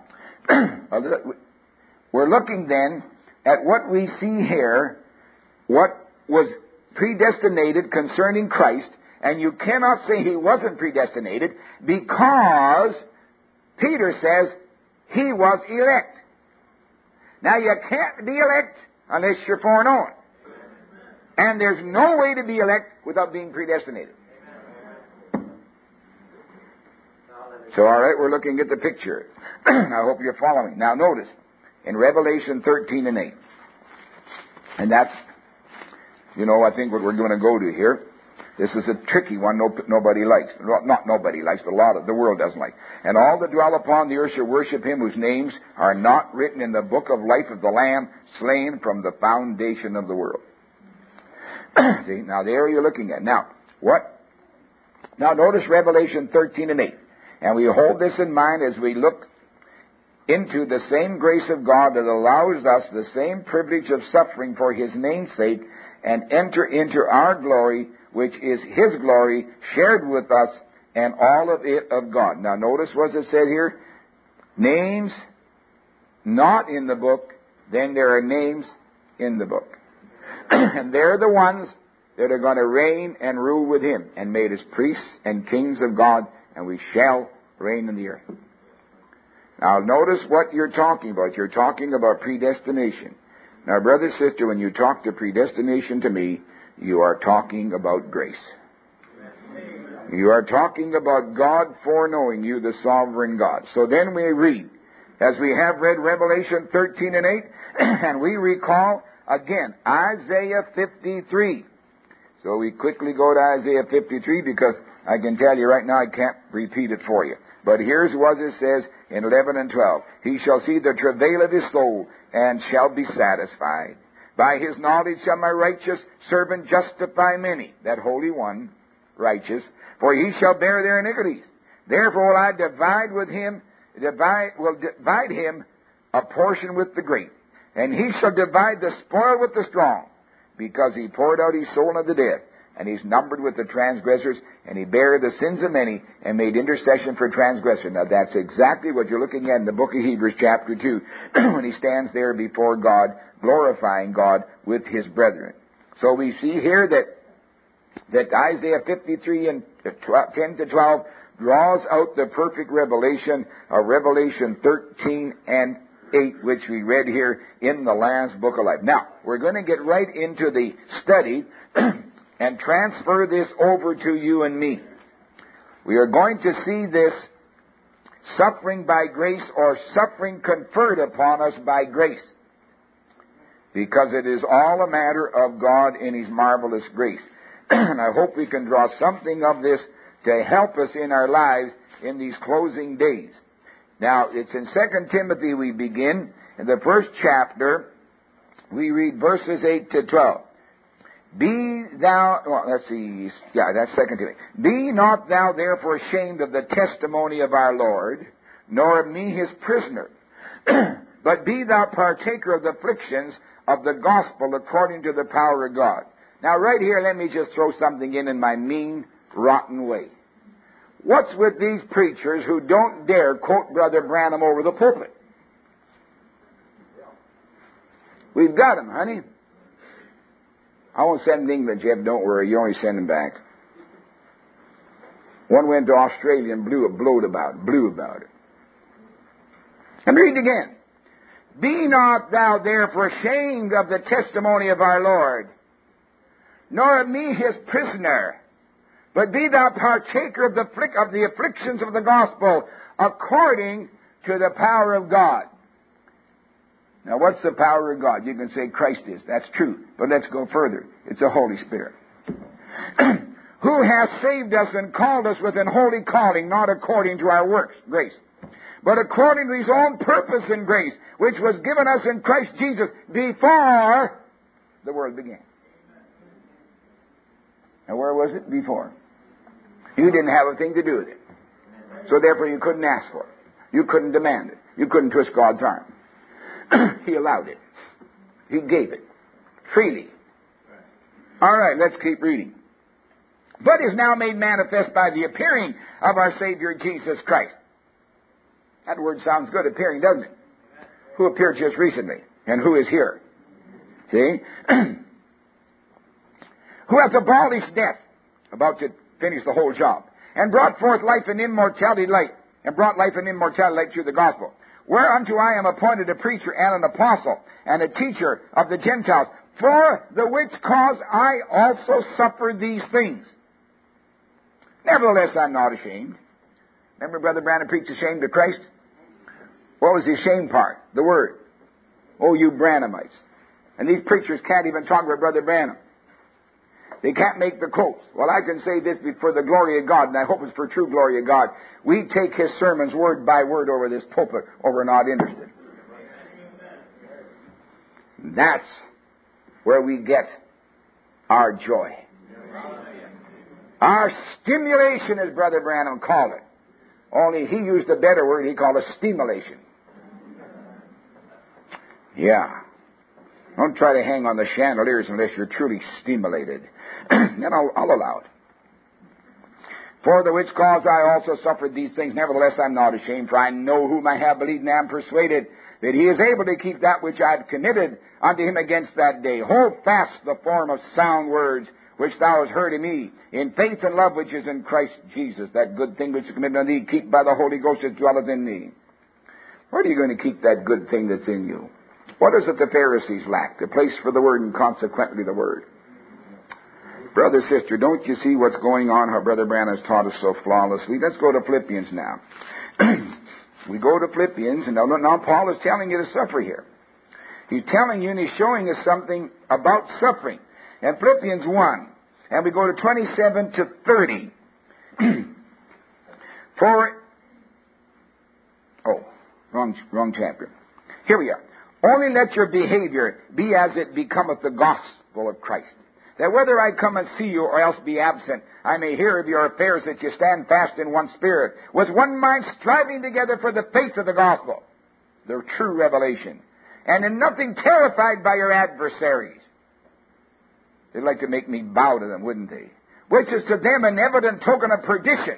we're looking then at what we see here, what was predestinated concerning Christ. And you cannot say he wasn't predestinated because Peter says he was elect. Now you can't be elect unless you're foreknown. And there's no way to be elect without being predestinated. So all right, we're looking at the picture. I hope you're following. Now notice, in Revelation 13 and 8, and that's, I think what we're going to go to here. This is a tricky one nobody likes. Not nobody likes, but a lot of the world doesn't like. And all that dwell upon the earth shall worship him whose names are not written in the book of life of the Lamb, slain from the foundation of the world. See, now there you're looking at. Now, what? Now notice Revelation 13 and 8. And we hold this in mind as we look into the same grace of God that allows us the same privilege of suffering for his name's sake and enter into our glory, which is his glory, shared with us, and all of it of God. Now notice what it said here. Names not in the book, then there are names in the book. And they're the ones that are going to reign and rule with him, and made us priests and kings of God, and we shall reign in the earth. Now notice what you're talking about. You're talking about predestination. Now, brother, sister, when you talk to predestination to me, you are talking about grace. You are talking about God foreknowing you, the sovereign God. So then we read, as we have read Revelation 13 and 8, and we recall again Isaiah 53. So we quickly go to Isaiah 53 because I can tell you right now I can't repeat it for you. But here's what it says in 11 and 12. He shall see the travail of his soul and shall be satisfied. By his knowledge shall my righteous servant justify many, that Holy One, righteous, for he shall bear their iniquities. Therefore will I divide him a portion with the great, And he shall divide the spoil with the strong, because he poured out his soul unto death, and he's numbered with the transgressors, and he bare the sins of many, and made intercession for transgressors. Now that's exactly what you're looking at in the book of Hebrews chapter 2, when he stands there before God, glorifying God with his brethren. So we see here that Isaiah 53 and 10 to 12 draws out the perfect revelation of Revelation 13 and 8, which we read here in the Lamb's Book of Life. Now, we're going to get right into the study and transfer this over to you and me. We are going to see this suffering by grace, or suffering conferred upon us by grace, because it is all a matter of God in his marvelous grace. And I hope we can draw something of this to help us in our lives in these closing days. Now, it's in 2 Timothy we begin. In the first chapter, we read verses 8 to 12. That's 2 Timothy. Be not thou therefore ashamed of the testimony of our Lord, nor of me his prisoner, but be thou partaker of the afflictions of the gospel according to the power of God. Now, right here, let me just throw something in my mean, rotten way. What's with these preachers who don't dare quote Brother Branham over the pulpit? We've got them, honey. I won't send them to England, Jeff. Don't worry. You only send them back. One went to Australia and blew about it. And read again. Be not thou therefore ashamed of the testimony of our Lord, nor of me his prisoner, but be thou partaker of the afflictions of the gospel according to the power of God. Now, what's the power of God? You can say Christ is. That's true. But let's go further. It's the Holy Spirit. Who has saved us and called us with an holy calling, not according to our works, grace, but according to his own purpose and grace, which was given us in Christ Jesus before the world began. Now, where was it? Before. You didn't have a thing to do with it. So therefore you couldn't ask for it. You couldn't demand it. You couldn't twist God's arm. He allowed it. He gave it. Freely. All right, let's keep reading. But is now made manifest by the appearing of our Savior Jesus Christ. That word sounds good, appearing, doesn't it? Who appeared just recently? And who is here? See? Who hath abolished death, about to finish the whole job, and brought forth life and immortality light, and brought life and immortality light through the gospel. Whereunto I am appointed a preacher and an apostle and a teacher of the Gentiles, for the which cause I also suffer these things. Nevertheless, I'm not ashamed. Remember Brother Branham preached ashamed of Christ? What was the ashamed part? The word. Oh, you Branhamites. And these preachers can't even talk about Brother Branham. They can't make the quotes. Well, I can say this for the glory of God, and I hope it's for true glory of God. We take his sermons word by word over this pulpit, or we're not interested. That's where we get our joy. Our stimulation, as Brother Branham called it. Only he used a better word. He called it stimulation. Yeah. Don't try to hang on the chandeliers unless you're truly stimulated. Then I'll allow it. For the which cause I also suffered these things. Nevertheless, I'm not ashamed, for I know whom I have believed, and am persuaded that he is able to keep that which I have committed unto him against that day. Hold fast the form of sound words which thou hast heard of me, in faith and love which is in Christ Jesus. That good thing which is committed unto thee, keep by the Holy Ghost that dwelleth in thee. Where are you going to keep that good thing that's in you? What is it the Pharisees lacked? A place for the Word, and consequently the Word. Brother, sister, don't you see what's going on, how Brother Branham has taught us so flawlessly? Let's go to Philippians now. We go to Philippians, and now Paul is telling you to suffer here. He's telling you, and he's showing us something about suffering. And Philippians 1, and we go to 27 to 30. Wrong chapter. Here we are. Only let your behavior be as it becometh the gospel of Christ. That whether I come and see you or else be absent, I may hear of your affairs, that you stand fast in one spirit, with one mind striving together for the faith of the gospel, the true revelation. and in nothing terrified by your adversaries. They'd like to make me bow to them, wouldn't they? Which is to them an evident token of perdition.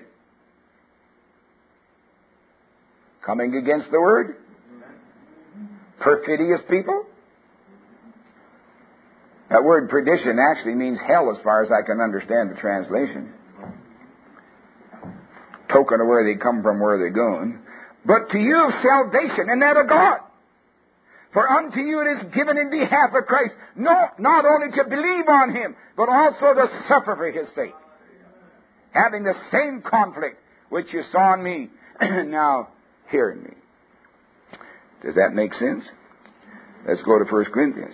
Coming against the word? Perfidious people? That word perdition actually means hell as far as I can understand the translation. Token of where they come from, where they're going. But to you salvation, and that of God. For unto you it is given in behalf of Christ, not only to believe on Him, but also to suffer for His sake. Having the same conflict which you saw in me, now hear in me. Does that make sense? Let's go to 1 Corinthians.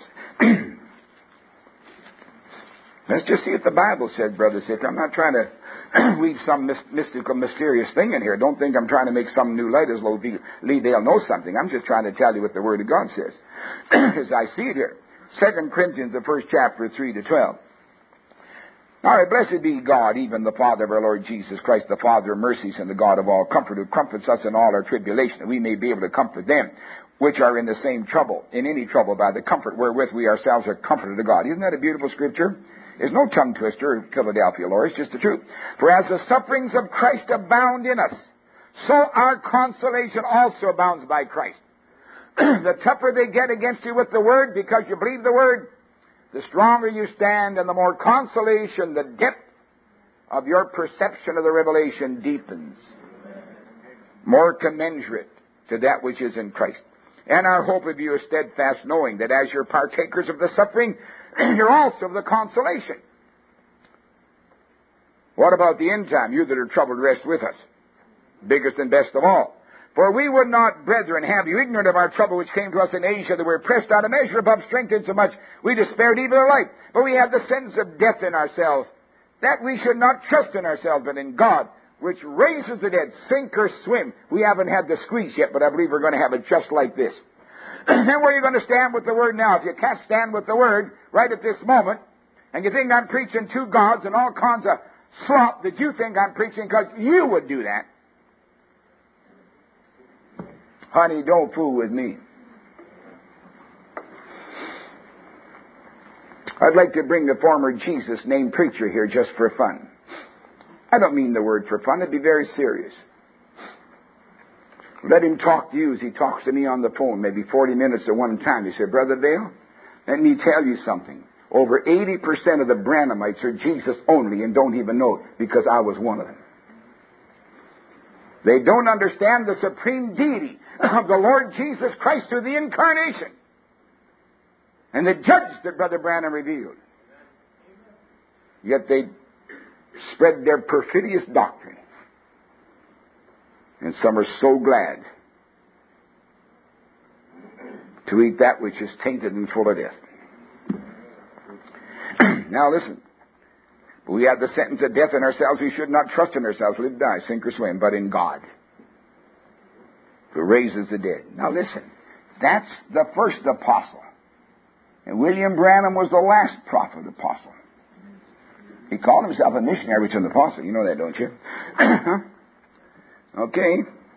Let's just see what the Bible said, brother, sister. I'm not trying to weave some mystical, mysterious thing in here. Don't think I'm trying to make some new light as though Lee Dale knows something. I'm just trying to tell you what the Word of God says. As I see it here. 2 Corinthians, the first chapter, 3 to 12. All right, blessed be God, even the Father of our Lord Jesus Christ, the Father of mercies and the God of all comfort, who comforts us in all our tribulation, that we may be able to comfort them which are in the same trouble, in any trouble, by the comfort wherewith we ourselves are comforted of God. Isn't that a beautiful scripture? There's no tongue twister, Philadelphia, Lord. It's just the truth. For as the sufferings of Christ abound in us, so our consolation also abounds by Christ. The tougher they get against you with the Word, because you believe the Word, the stronger you stand, and the more consolation, the depth of your perception of the revelation deepens. More commensurate to that which is in Christ. And our hope of you is steadfast, knowing that as you're partakers of the suffering, you're also of the consolation. What about the end time? You that are troubled, rest with us. Biggest and best of all. For we would not, brethren, have you ignorant of our trouble which came to us in Asia, that we were pressed out of measure above strength, insomuch we despaired even of life. But we had the sentence of death in ourselves, that we should not trust in ourselves, but in God, which raises the dead, sink or swim. We haven't had the squeeze yet, but I believe we're going to have it just like this. Then where are you going to stand with the Word now? If you can't stand with the Word right at this moment, and you think I'm preaching two gods and all kinds of slop that you think I'm preaching because you would do that, honey, don't fool with me. I'd like to bring the former Jesus named preacher here just for fun. I don't mean the word for fun. It'd be very serious. Let him talk to you as he talks to me on the phone, maybe 40 minutes at one time. He said, Brother Dale, let me tell you something. Over 80% of the Branhamites are Jesus only and don't even know it, because I was one of them. They don't understand the supreme deity of the Lord Jesus Christ through the incarnation and the judge that Brother Branham revealed. Yet they spread their perfidious doctrine. And some are so glad to eat that which is tainted and full of death. Now listen. We have the sentence of death in ourselves. We should not trust in ourselves, live, die, sink or swim, but in God, who raises the dead. Now listen. That's the first apostle. And William Branham was the last prophet apostle. He called himself a missionary to an apostle. You know that, don't you? Okay.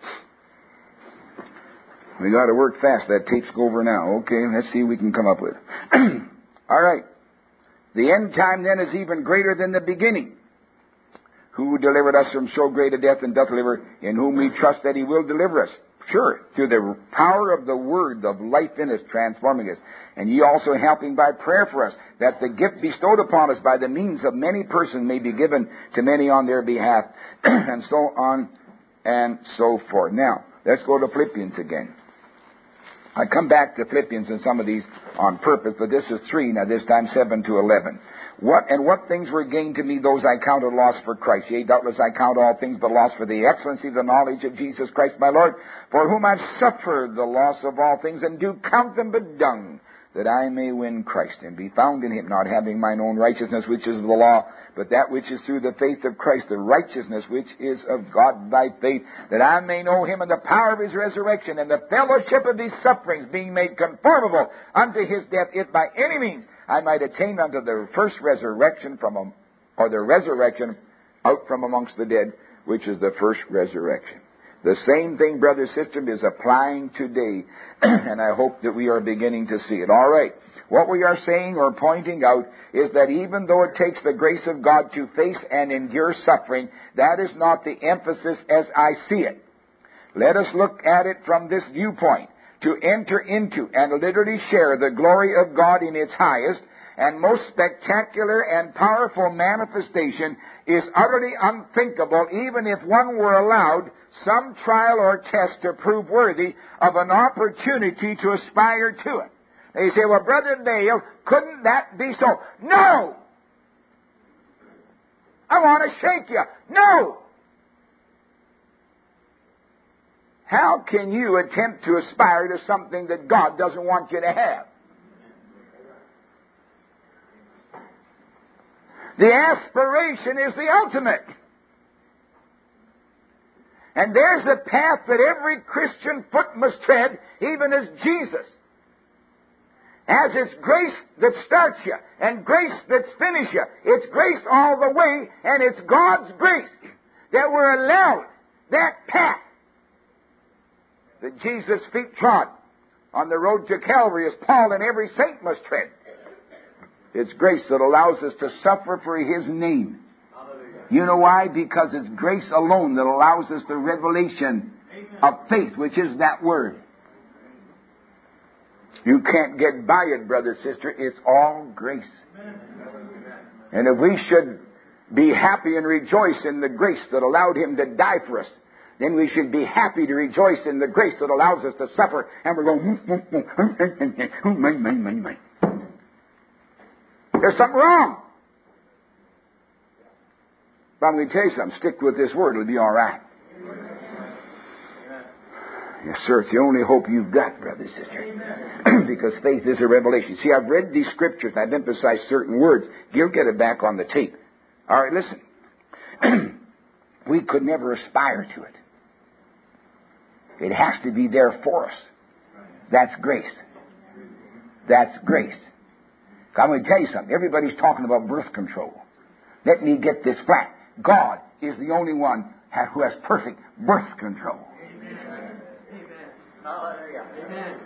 We got to work fast. That tape's over now. Okay, let's see what we can come up with. All right. The end time then is even greater than the beginning. Who delivered us from so great a death and doth deliver, in whom we trust that He will deliver us. Sure, through the power of the Word of life in us, transforming us. And ye also helping by prayer for us, that the gift bestowed upon us by the means of many persons may be given to many on their behalf, and so on and so forth. Now, let's go to Philippians again. I come back to Philippians and some of these on purpose, but this is 3, now this time 7 to 11. What things were gained to me, those I counted loss for Christ. Yea, doubtless I count all things but loss for the excellency of the knowledge of Jesus Christ my Lord, for whom I've suffered the loss of all things, and do count them but dung, that I may win Christ, and be found in Him, not having mine own righteousness, which is of the law, but that which is through the faith of Christ, the righteousness which is of God by faith, that I may know Him and the power of His resurrection, and the fellowship of His sufferings, being made conformable unto His death, if by any means I might attain unto the first resurrection the resurrection out from amongst the dead, which is the first resurrection. The same thing, brother, sister, is applying today. And I hope that we are beginning to see it. All right. What we are saying or pointing out is that even though it takes the grace of God to face and endure suffering, that is not the emphasis as I see it. Let us look at it from this viewpoint. To enter into and literally share the glory of God in its highest and most spectacular and powerful manifestation is utterly unthinkable, even if one were allowed some trial or test to prove worthy of an opportunity to aspire to it. Now you say, well, Brother Dale, couldn't that be so? No! I want to shake you. No! How can you attempt to aspire to something that God doesn't want you to have? The aspiration is the ultimate. And there's a path that every Christian foot must tread, even as Jesus. As it's grace that starts you, and grace that finishes you. It's grace all the way, and it's God's grace that we're allowed that path that Jesus' feet trod on the road to Calvary, as Paul and every saint must tread. It's grace that allows us to suffer for His name. You know why? Because it's grace alone that allows us the revelation of faith, which is that word. You can't get by it, brother, sister. It's all grace. And if we should be happy and rejoice in the grace that allowed Him to die for us, then we should be happy to rejoice in the grace that allows us to suffer. And we're going, there's something wrong. But I'm going to tell you something. Stick with this word. It'll be all right. Yes, sir. It's the only hope you've got, brother, sister. Because faith is a revelation. See, I've read these scriptures. I've emphasized certain words. You'll get it back on the tape. All right, listen. We could never aspire to it. It has to be there for us. That's grace. That's grace. I'm going to tell you something. Everybody's talking about birth control. Let me get this flat. God is the only one who has perfect birth control. Amen. Hallelujah. Amen.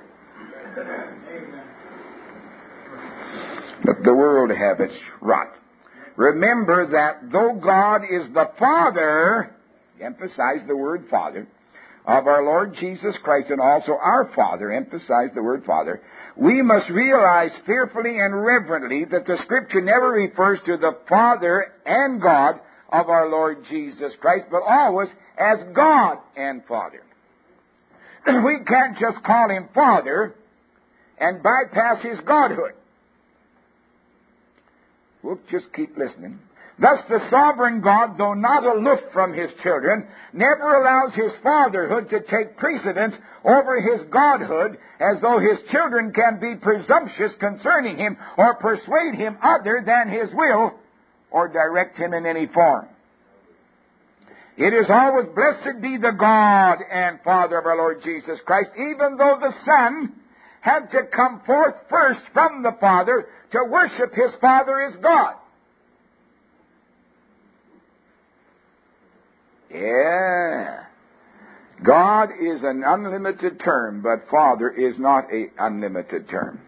Let the world have its rot. Remember that though God is the Father, emphasize the word Father, of our Lord Jesus Christ, and also our Father, emphasize the word Father, we must realize fearfully and reverently that the Scripture never refers to the Father and God of our Lord Jesus Christ, but always as God and Father. We can't just call Him Father and bypass His Godhood. We'll just keep listening. Thus the sovereign God, though not aloof from His children, never allows His fatherhood to take precedence over His godhood, as though His children can be presumptuous concerning Him or persuade Him other than His will or direct Him in any form. It is always blessed be the God and Father of our Lord Jesus Christ, even though the Son had to come forth first from the Father to worship His Father as God. Yeah. God is an unlimited term, but Father is not an unlimited term.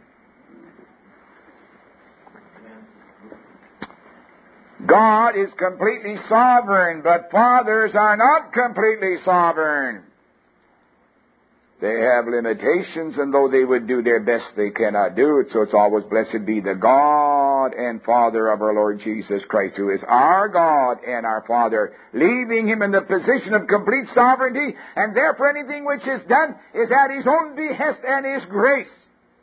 God is completely sovereign, but fathers are not completely sovereign. They have limitations, and though they would do their best, they cannot do it. So it's always blessed be the God and Father of our Lord Jesus Christ, who is our God and our Father, leaving Him in the position of complete sovereignty, and therefore anything which is done is at His own behest and His grace.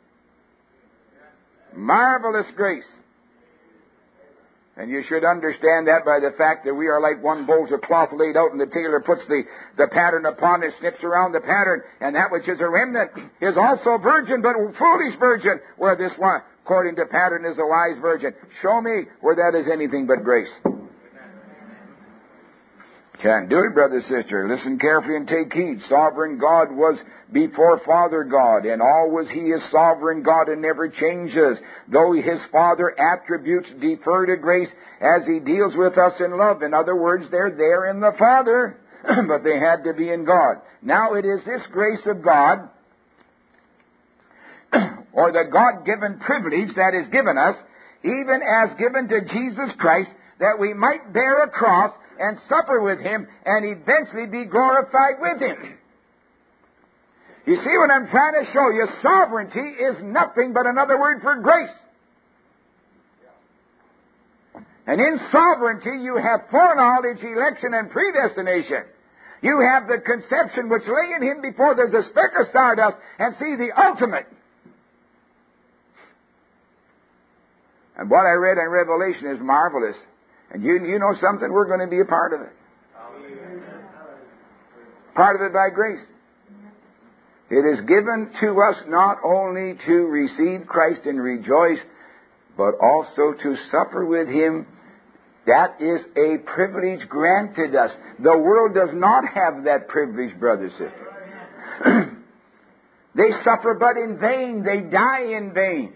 Marvelous grace. And you should understand that by the fact that we are like one bolt of cloth laid out, and the tailor puts the pattern upon it, snips around the pattern, and that which is a remnant is also a virgin, but a foolish virgin, where this one, according to pattern, is a wise virgin. Show me where that is anything but grace. Can't do it, brother, sister. Listen carefully and take heed. Sovereign God was before Father God, and always He is sovereign God and never changes. Though His Father attributes defer to grace as He deals with us in love. In other words, they're there in the Father. but they had to be in God. Now it is this grace of God, or the God-given privilege that is given us, even as given to Jesus Christ, that we might bear a cross and suffer with Him and eventually be glorified with Him. You see what I'm trying to show you? Sovereignty is nothing but another word for grace. And in sovereignty you have foreknowledge, election, and predestination. You have the conception which lay in Him before there's a speck of stardust, and see the ultimate. And what I read in Revelation is marvelous. And you know something? We're going to be a part of it. Part of it by grace. It is given to us not only to receive Christ and rejoice, but also to suffer with Him. That is a privilege granted us. The world does not have that privilege, brothers and sisters. They suffer but in vain. They die in vain.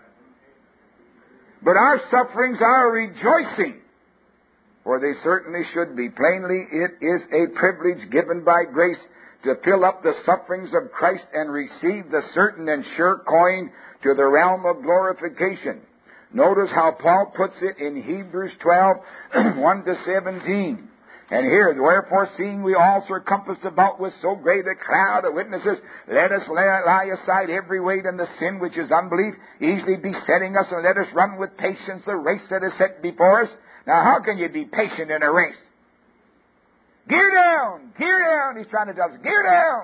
But our sufferings are rejoicing, for they certainly should be. Plainly, it is a privilege given by grace to fill up the sufferings of Christ and receive the certain and sure coin to the realm of glorification. Notice how Paul puts it in Hebrews 12, 1-17. And here, wherefore, seeing we also are compassed about with so great a cloud of witnesses, let us lie aside every weight and the sin which is unbelief, easily besetting us, and let us run with patience the race that is set before us. Now, how can you be patient in a race? Gear down! Gear down! He's trying to tell us, gear down!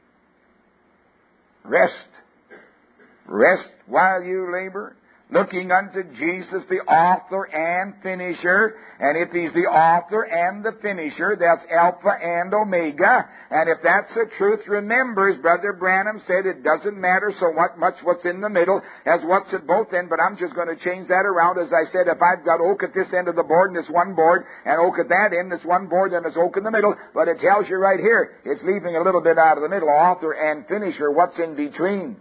Rest. Rest while you labor, looking unto Jesus, the author and finisher. And if He's the author and the finisher, that's Alpha and Omega. And if that's the truth, remember, as Brother Branham said, it doesn't matter so much what's in the middle as what's at both ends. But I'm just going to change that around. As I said, if I've got oak at this end of the board and it's one board, and oak at that end, it's one board, and it's oak in the middle. But it tells you right here, it's leaving a little bit out of the middle, author and finisher, what's in between.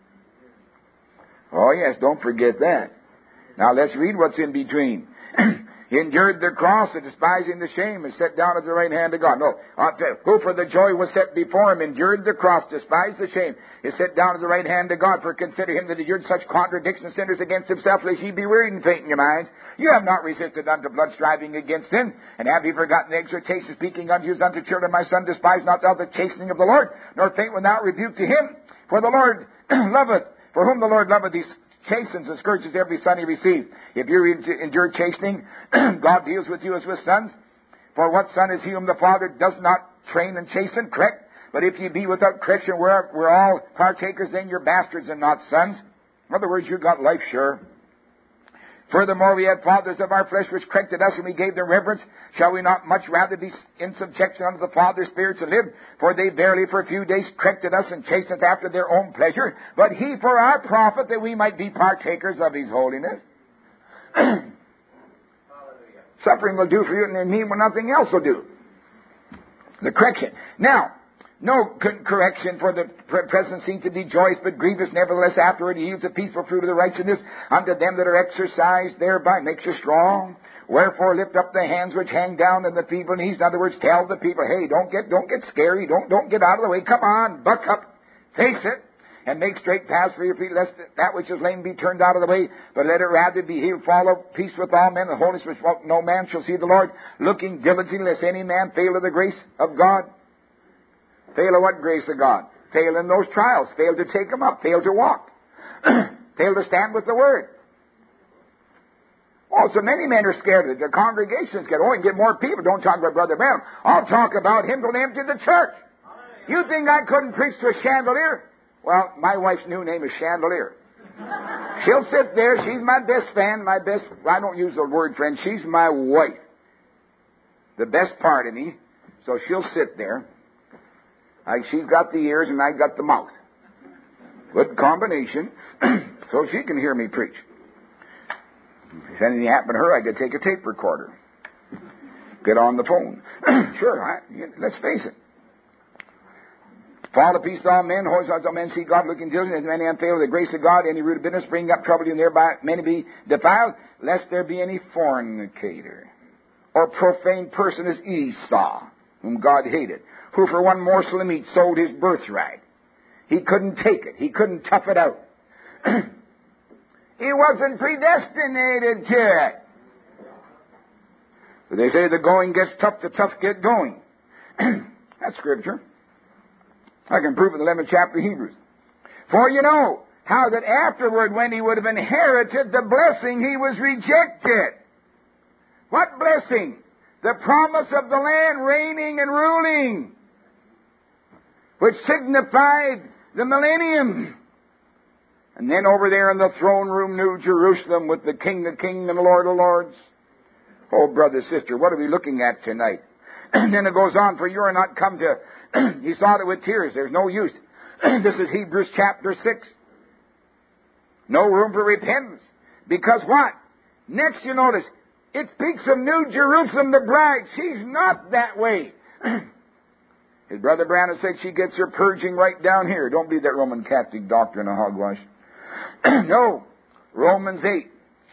Oh, yes, don't forget that. Now, let's read what's in between. Endured the cross, and despising the shame, and sat down at the right hand of God. No, who for the joy was set before Him, endured the cross, despised the shame, is set down at the right hand of God. For consider Him that endured such contradictions, sinners against Himself, lest ye be wearied and faint in your minds. You have not resisted unto blood, striving against sin. And have ye forgotten the exhortation, speaking unto you as unto children, my son, despise not thou the chastening of the Lord, nor faint without rebuke to Him. For the Lord loveth, for whom the Lord loveth, He chastens and scourges every son He receives. If you endure chastening, God deals with you as with sons. For what son is he whom the Father does not train and chasten? Correct? But if ye be without correction, we're all partakers, then you're bastards and not sons. In other words, you got life sure. Furthermore, we had fathers of our flesh which corrected us, and we gave them reverence. Shall we not much rather be in subjection unto the Father's spirits and live? For they verily for a few days corrected us and chastened us after their own pleasure. But He for our profit, that we might be partakers of His holiness. Suffering will do for you, and me when nothing else will do. The correction. Now, no correction for the present seems to be joyous, but grievous. Nevertheless, afterward He yields a peaceful fruit of the righteousness unto them that are exercised thereby. Makes you strong. Wherefore lift up the hands which hang down and the feeble knees. In other words, tell the people, hey, don't get scary. Don't get out of the way. Come on, buck up, face it, and make straight paths for your feet, lest that which is lame be turned out of the way. But let it rather be healed. Follow peace with all men, the holiness which no man shall see the Lord. Looking diligently, lest any man fail of the grace of God. Fail of what grace of God? Fail in those trials. Fail to take them up. Fail to walk. Fail to stand with the Word. Oh, so many men are scared of it. The congregation's scared. Oh, and get more people. Don't talk about Brother Branham. I'll talk about him till they empty the church. You think I couldn't preach to a chandelier? Well, my wife's new name is Chandelier. She'll sit there. She's my best fan. I don't use the word friend. She's my wife. The best part of me. So she'll sit there. She's got the ears and I got the mouth. Good combination. So she can hear me preach. If anything happened to her, I could take a tape recorder. Get on the phone. Sure, let's face it. Follow the peace of all men, holy all men, see God looking diligent, as many unfail the grace of God, any root of bitterness, bring up trouble, and thereby many be defiled, lest there be any fornicator or profane person as Esau. whom God hated, who for one morsel of meat sold his birthright. He couldn't take it. He couldn't tough it out. He wasn't predestinated to it. But they say the going gets tough, the tough get going. That's Scripture. I can prove it in the 11th chapter of Hebrews. For you know how that afterward, when he would have inherited the blessing, he was rejected. What blessing? The promise of the land reigning and ruling, which signified the millennium. And then over there in the throne room, New Jerusalem, with the King of Kings and the Lord of Lords. Oh, brother, sister, what are we looking at tonight? And then it goes on, for you are not come to... He sought it with tears. There's no use. This is Hebrews chapter 6. No room for repentance. Because what? Next you notice, it speaks of New Jerusalem, the bride. She's not that way. His brother Brandon said she gets her purging right down here. Don't believe that Roman Catholic doctrine of hogwash. No. Romans 8.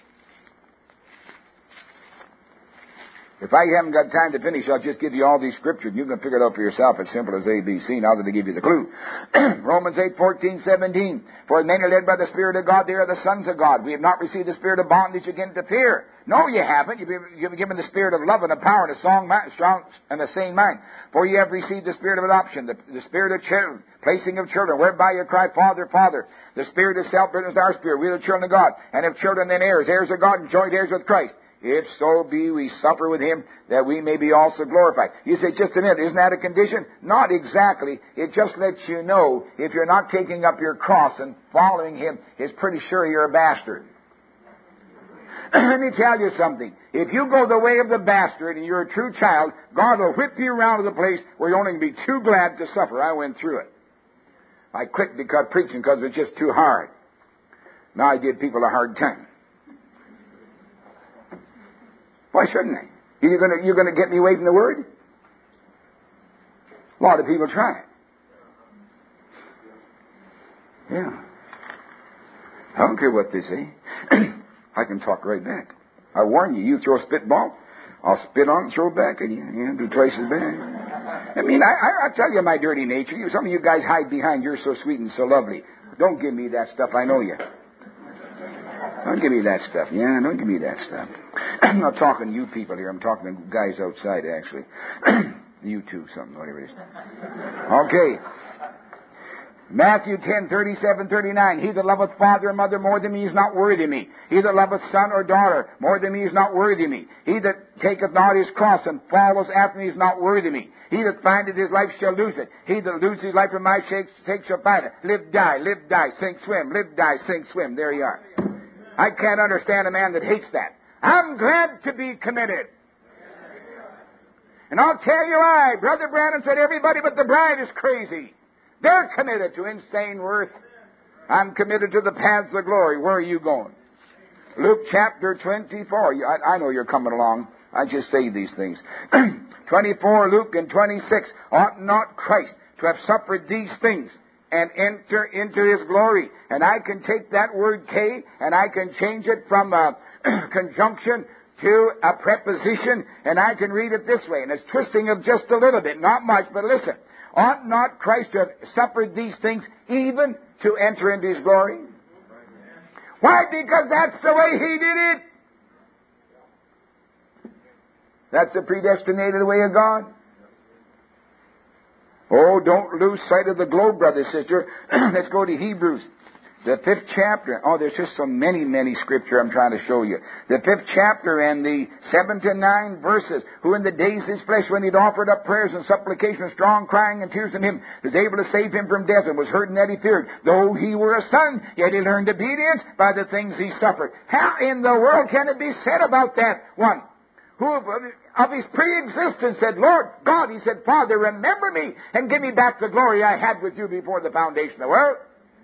If I haven't got time to finish, I'll just give you all these scriptures. You can figure it out for yourself. It's simple as ABC. Now that I give you the clue. Romans 8, 14, 17. For men are led by the Spirit of God, they are the sons of God. We have not received the spirit of bondage again to fear. No, you haven't. You've been given the spirit of love and of power and a strong and a sane mind. For you have received the spirit of adoption, the spirit of children, placing of children, whereby you cry, Father, Father. The spirit of self-witness, our spirit. We are the children of God. And if children, then heirs, heirs of God, and joint heirs with Christ. If so be we suffer with him, that we may be also glorified. You say, just a minute, isn't that a condition? Not exactly. It just lets you know, if you're not taking up your cross and following him, it's pretty sure you're a bastard. Let me tell you something. If you go the way of the bastard and you're a true child, God will whip you around to the place where you're only going to be too glad to suffer. I went through it. I quit preaching because it was just too hard. Now I give people a hard time. Why shouldn't I? You're going to get me away from the Word? A lot of people try it. Yeah. I don't care what they say. I can talk right back. I warn you, you throw a spitball, I'll spit on it and throw it back at you. Yeah, be twice as bad. I mean, I tell you my dirty nature. Some of you guys hide behind, you're so sweet and so lovely. Don't give me that stuff, I know you. Don't give me that stuff. Yeah, don't give me that stuff. I'm not talking to you people here. I'm talking to guys outside, actually. You too, something, whatever it is. Okay. Matthew 10, 37, 39. He that loveth father and mother more than me is not worthy of me. He that loveth son or daughter more than me is not worthy of me. He that taketh not his cross and follows after me is not worthy of me. He that findeth his life shall lose it. He that loses his life for my sake shall find it. Live, die, sink, swim. Live, die, sink, swim. There you are. I can't understand a man that hates that. I'm glad to be committed. And I'll tell you why. Brother Branham said everybody but the bride is crazy. They're committed to insane worth. I'm committed to the paths of glory. Where are you going? Luke chapter 24. I know you're coming along. I just say these things. 24, Luke, and 26. Ought not Christ to have suffered these things and enter into his glory? And I can take that word K and I can change it from a conjunction to a preposition, and I can read it this way. And it's twisting of just a little bit, not much, but listen. Ought not Christ to have suffered these things even to enter into his glory? Why? Because that's the way he did it. That's the predestinated way of God. Oh, don't lose sight of the globe, brother, sister. Let's go to Hebrews, the 5th chapter. Oh, there's just so many scripture I'm trying to show you. The 5th chapter and the 7 to 9 verses. Who in the days of his flesh, when he'd offered up prayers and supplications, strong crying and tears in him, was able to save him from death, and was hurt in that he feared. Though he were a son, yet he learned obedience by the things he suffered. How in the world can it be said about that one? Who of his pre-existence said, Lord God, he said, Father, remember me and give me back the glory I had with you before the foundation of the world.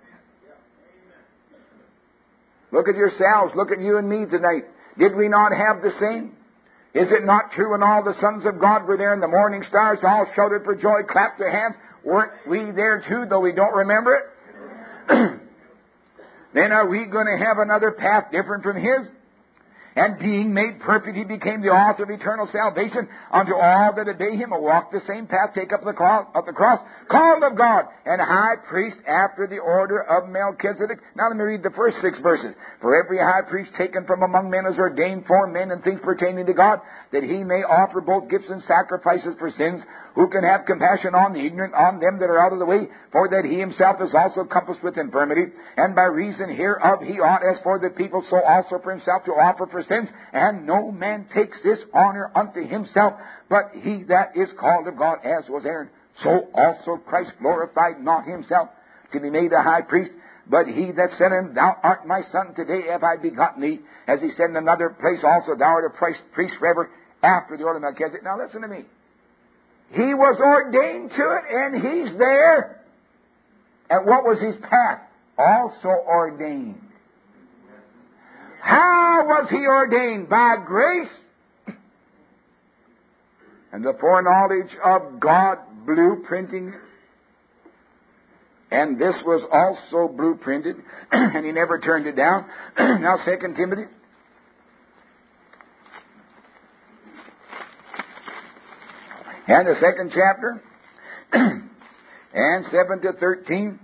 Look at yourselves. Look at you and me tonight. Did we not have the same? Is it not true when all the sons of God were there and the morning stars all shouted for joy, clapped their hands? Weren't we there too, though we don't remember it? Then are we going to have another path different from his? And being made perfect, he became the author of eternal salvation unto all that obey him, and walk the same path, take up the cross, called of God, and high priest after the order of Melchizedek. Now let me read the first 6 verses. For every high priest taken from among men is ordained for men and things pertaining to God, that he may offer both gifts and sacrifices for sins, who can have compassion on the ignorant, on them that are out of the way, for that he himself is also compassed with infirmity, and by reason hereof he ought, as for the people, so also for himself, to offer for sins. And no man takes this honor unto himself, but he that is called of God, as was Aaron. So also Christ glorified not himself to be made a high priest, but he that said unto him, Thou art my son, today have I begotten thee. As he said in another place also, Thou art a priest forever, after the order of Melchizedek. Now listen to me. He was ordained to it, and he's there. And what was his path? Also ordained. How was he ordained? By grace and the foreknowledge of God, blueprinting. And this was also blueprinted, and he never turned it down. Now 2 Timothy. And the 2nd chapter, and 7 to 13.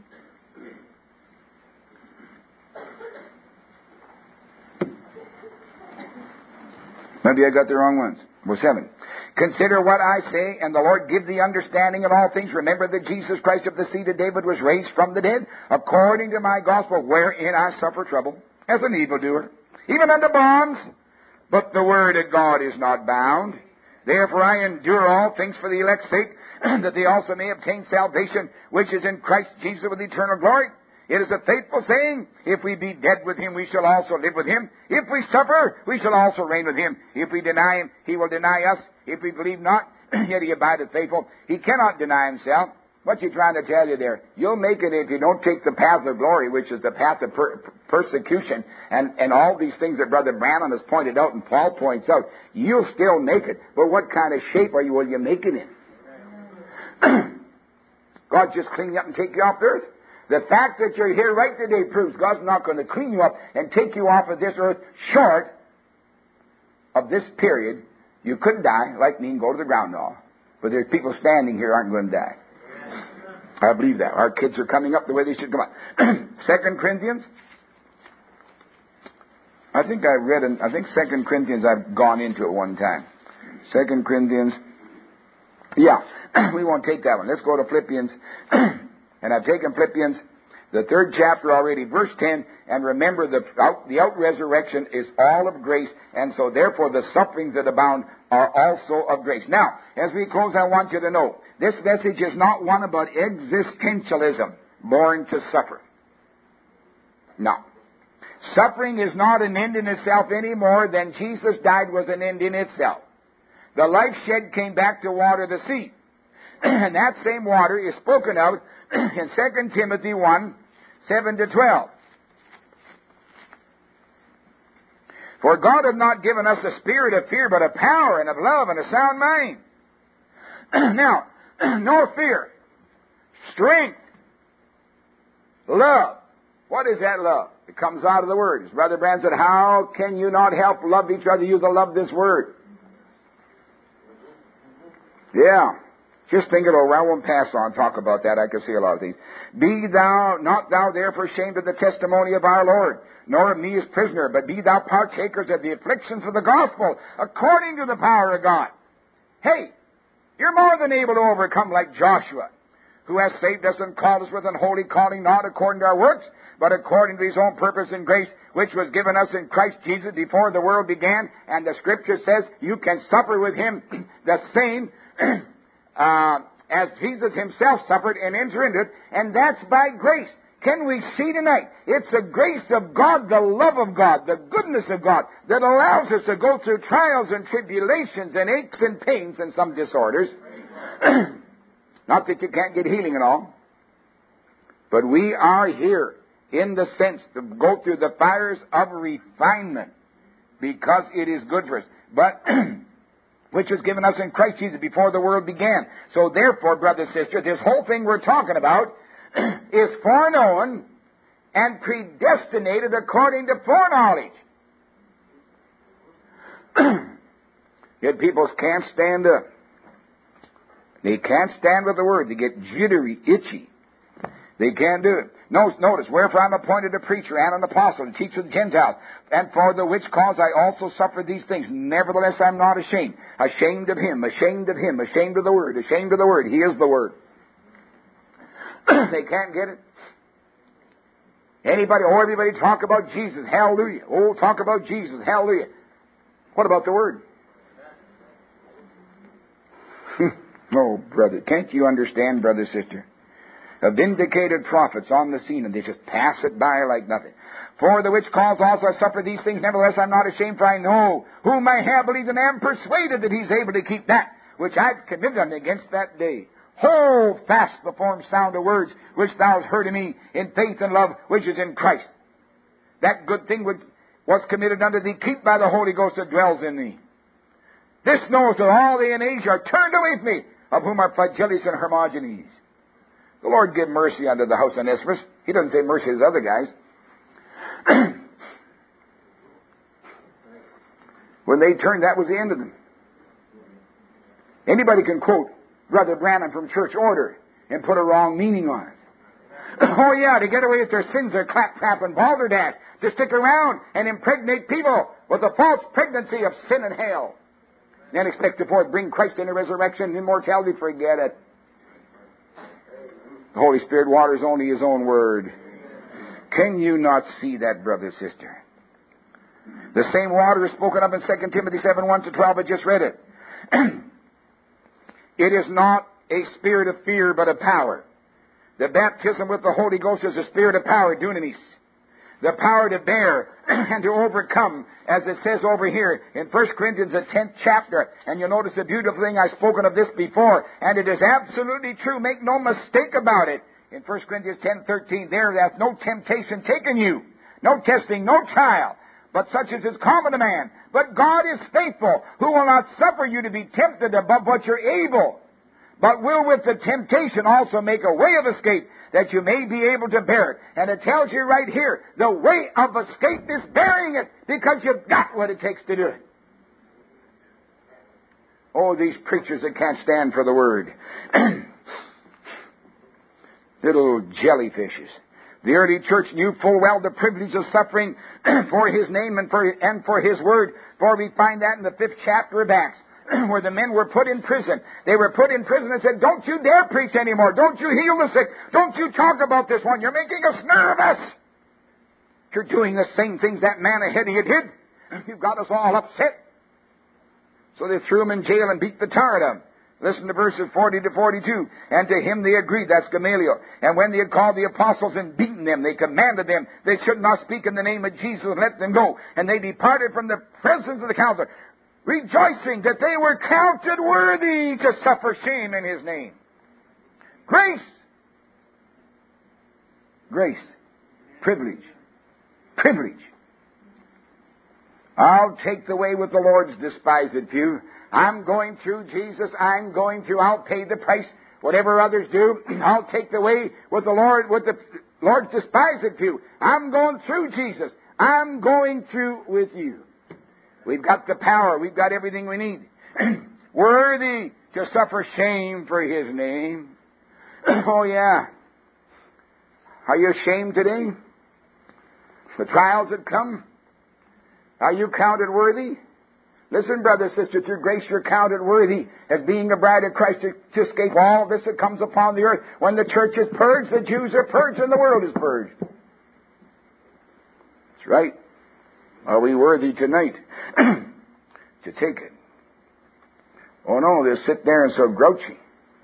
Maybe I got the wrong ones. Well, 7. Consider what I say, and the Lord give thee understanding in all things. Remember that Jesus Christ of the seed of David was raised from the dead, according to my gospel, wherein I suffer trouble, as an evildoer, even unto bonds. But the word of God is not bound. Therefore I endure all things for the elect's sake, that they also may obtain salvation, which is in Christ Jesus with eternal glory. It is a faithful saying, if we be dead with him, we shall also live with him. If we suffer, we shall also reign with him. If we deny him, he will deny us. If we believe not, yet he abideth faithful. He cannot deny himself. What's he trying to tell you there? You'll make it if you don't take the path of glory, which is the path of persecution, and all these things that Brother Branham has pointed out and Paul points out. You'll still make it. But what kind of shape will you make it in? God just clean you up and take you off the earth? The fact that you're here right today proves God's not going to clean you up and take you off of this earth short of this period. You could die, like me, and go to the ground now. But there's people standing here aren't going to die. I believe that. Our kids are coming up the way they should come up. 2 Corinthians. I think 2 Corinthians, I've gone into it one time. 2 Corinthians. Yeah, we won't take that one. Let's go to Philippians. And I've taken Philippians, the 3rd chapter already, verse 10, and remember the out-resurrection is all of grace, and so therefore the sufferings that abound are also of grace. Now, as we close, I want you to know, this message is not one about existentialism, born to suffer. No. Suffering is not an end in itself any more than Jesus died was an end in itself. The life shed came back to water the sea. And that same water is spoken of in 2 Timothy 1, 7 to 12. For God hath not given us a spirit of fear, but of power and of love and a sound mind. Now, no fear. Strength. Love. What is that love? It comes out of the Word. As Brother Brand said, how can you not help love each other? You love this Word. Yeah. Just think it over. I won't pass on, talk about that. I can see a lot of things. Be thou, not thou therefore ashamed of the testimony of our Lord, nor of me as prisoner, but be thou partakers of the afflictions of the gospel, according to the power of God. Hey, you're more than able to overcome like Joshua, who has saved us and called us with an holy calling, not according to our works, but according to his own purpose and grace, which was given us in Christ Jesus before the world began. And the Scripture says you can suffer with him the same as Jesus himself suffered and entered into it, and that's by grace. Can we see tonight? It's the grace of God, the love of God, the goodness of God that allows us to go through trials and tribulations and aches and pains and some disorders. Not that you can't get healing and all, but we are here in the sense to go through the fires of refinement because it is good for us. But which was given us in Christ Jesus before the world began. So therefore, brother, sister, this whole thing we're talking about is foreknown and predestinated according to foreknowledge. Yet people can't stand up. They can't stand with the Word. They get jittery, itchy. They can't do it. Notice, wherefore I'm appointed a preacher and an apostle to teach the Gentiles, and for the which cause I also suffer these things. Nevertheless, I'm not ashamed. Ashamed of Him, ashamed of Him, ashamed of the Word, ashamed of the Word. He is the Word. They can't get it. Everybody talk about Jesus, hallelujah. Oh, talk about Jesus, hallelujah. What about the Word? Oh, brother, can't you understand, brother, sister? Vindicated prophets on the scene, and they just pass it by like nothing. For the which cause also I suffer these things, nevertheless I'm not ashamed, for I know whom I have believed, and am persuaded that He's able to keep that which I've committed unto against that day. Hold fast the form sound of words which thou hast heard of me in faith and love which is in Christ. That good thing which was committed unto thee, keep by the Holy Ghost that dwells in thee. This knows that all they in Asia are turned away from me, of whom are Phygellus and Hermogenes. The Lord give mercy unto the house of Onesimus. He doesn't say mercy to the other guys. When they turned, that was the end of them. Anybody can quote Brother Branham from Church Order and put a wrong meaning on it. Oh yeah, to get away with their sins, their claptrap and balderdash, to stick around and impregnate people with the false pregnancy of sin and hell. Then expect to bring Christ into resurrection and immortality. Forget it. The Holy Spirit waters only His own Word. Can you not see that, brother, sister? The same water is spoken of in 2 Timothy 7:1-12. I just read it. It is not a spirit of fear, but of power. The baptism with the Holy Ghost is a spirit of power, dunamis. The power to bear and to overcome, as it says over here in 1 Corinthians, the 10th chapter. And you'll notice the beautiful thing, I've spoken of this before, and it is absolutely true. Make no mistake about it. In 1 Corinthians 10:13, there hath no temptation taken you, no testing, no trial, but such as is common to man. But God is faithful, who will not suffer you to be tempted above what you're able, but will with the temptation also make a way of escape, that you may be able to bear it. And it tells you right here, the way of escape is bearing it, because you've got what it takes to do it. Oh, these preachers that can't stand for the Word. Little jellyfishes. The early church knew full well the privilege of suffering for His name and for His Word. For we find that in the 5th chapter of Acts, where the men were put in prison. They were put in prison and said, don't you dare preach anymore. Don't you heal the sick. Don't you talk about this one. You're making us nervous. You're doing the same things that man ahead of you did. You've got us all upset. So they threw him in jail and beat the tar out of him. Listen to verses 40-42. And to him they agreed, that's Gamaliel. And when they had called the apostles and beaten them, they commanded them they should not speak in the name of Jesus and let them go. And they departed from the presence of the council, rejoicing that they were counted worthy to suffer shame in His name. Grace. Grace. Privilege. Privilege. I'll take the way with the Lord's despised few. I'm going through Jesus. I'm going through. I'll pay the price. Whatever others do, I'll take the way with the Lord, with the Lord's despised few. I'm going through Jesus. I'm going through with you. We've got the power. We've got everything we need. Worthy to suffer shame for His name. Oh, yeah. Are you ashamed today? The trials that come? Are you counted worthy? Listen, brother, sister, through grace you're counted worthy as being a bride of Christ to escape all this that comes upon the earth. When the church is purged, the Jews are purged, and the world is purged. That's right. Are we worthy tonight to take it? Oh no, they'll sit there and so grouchy.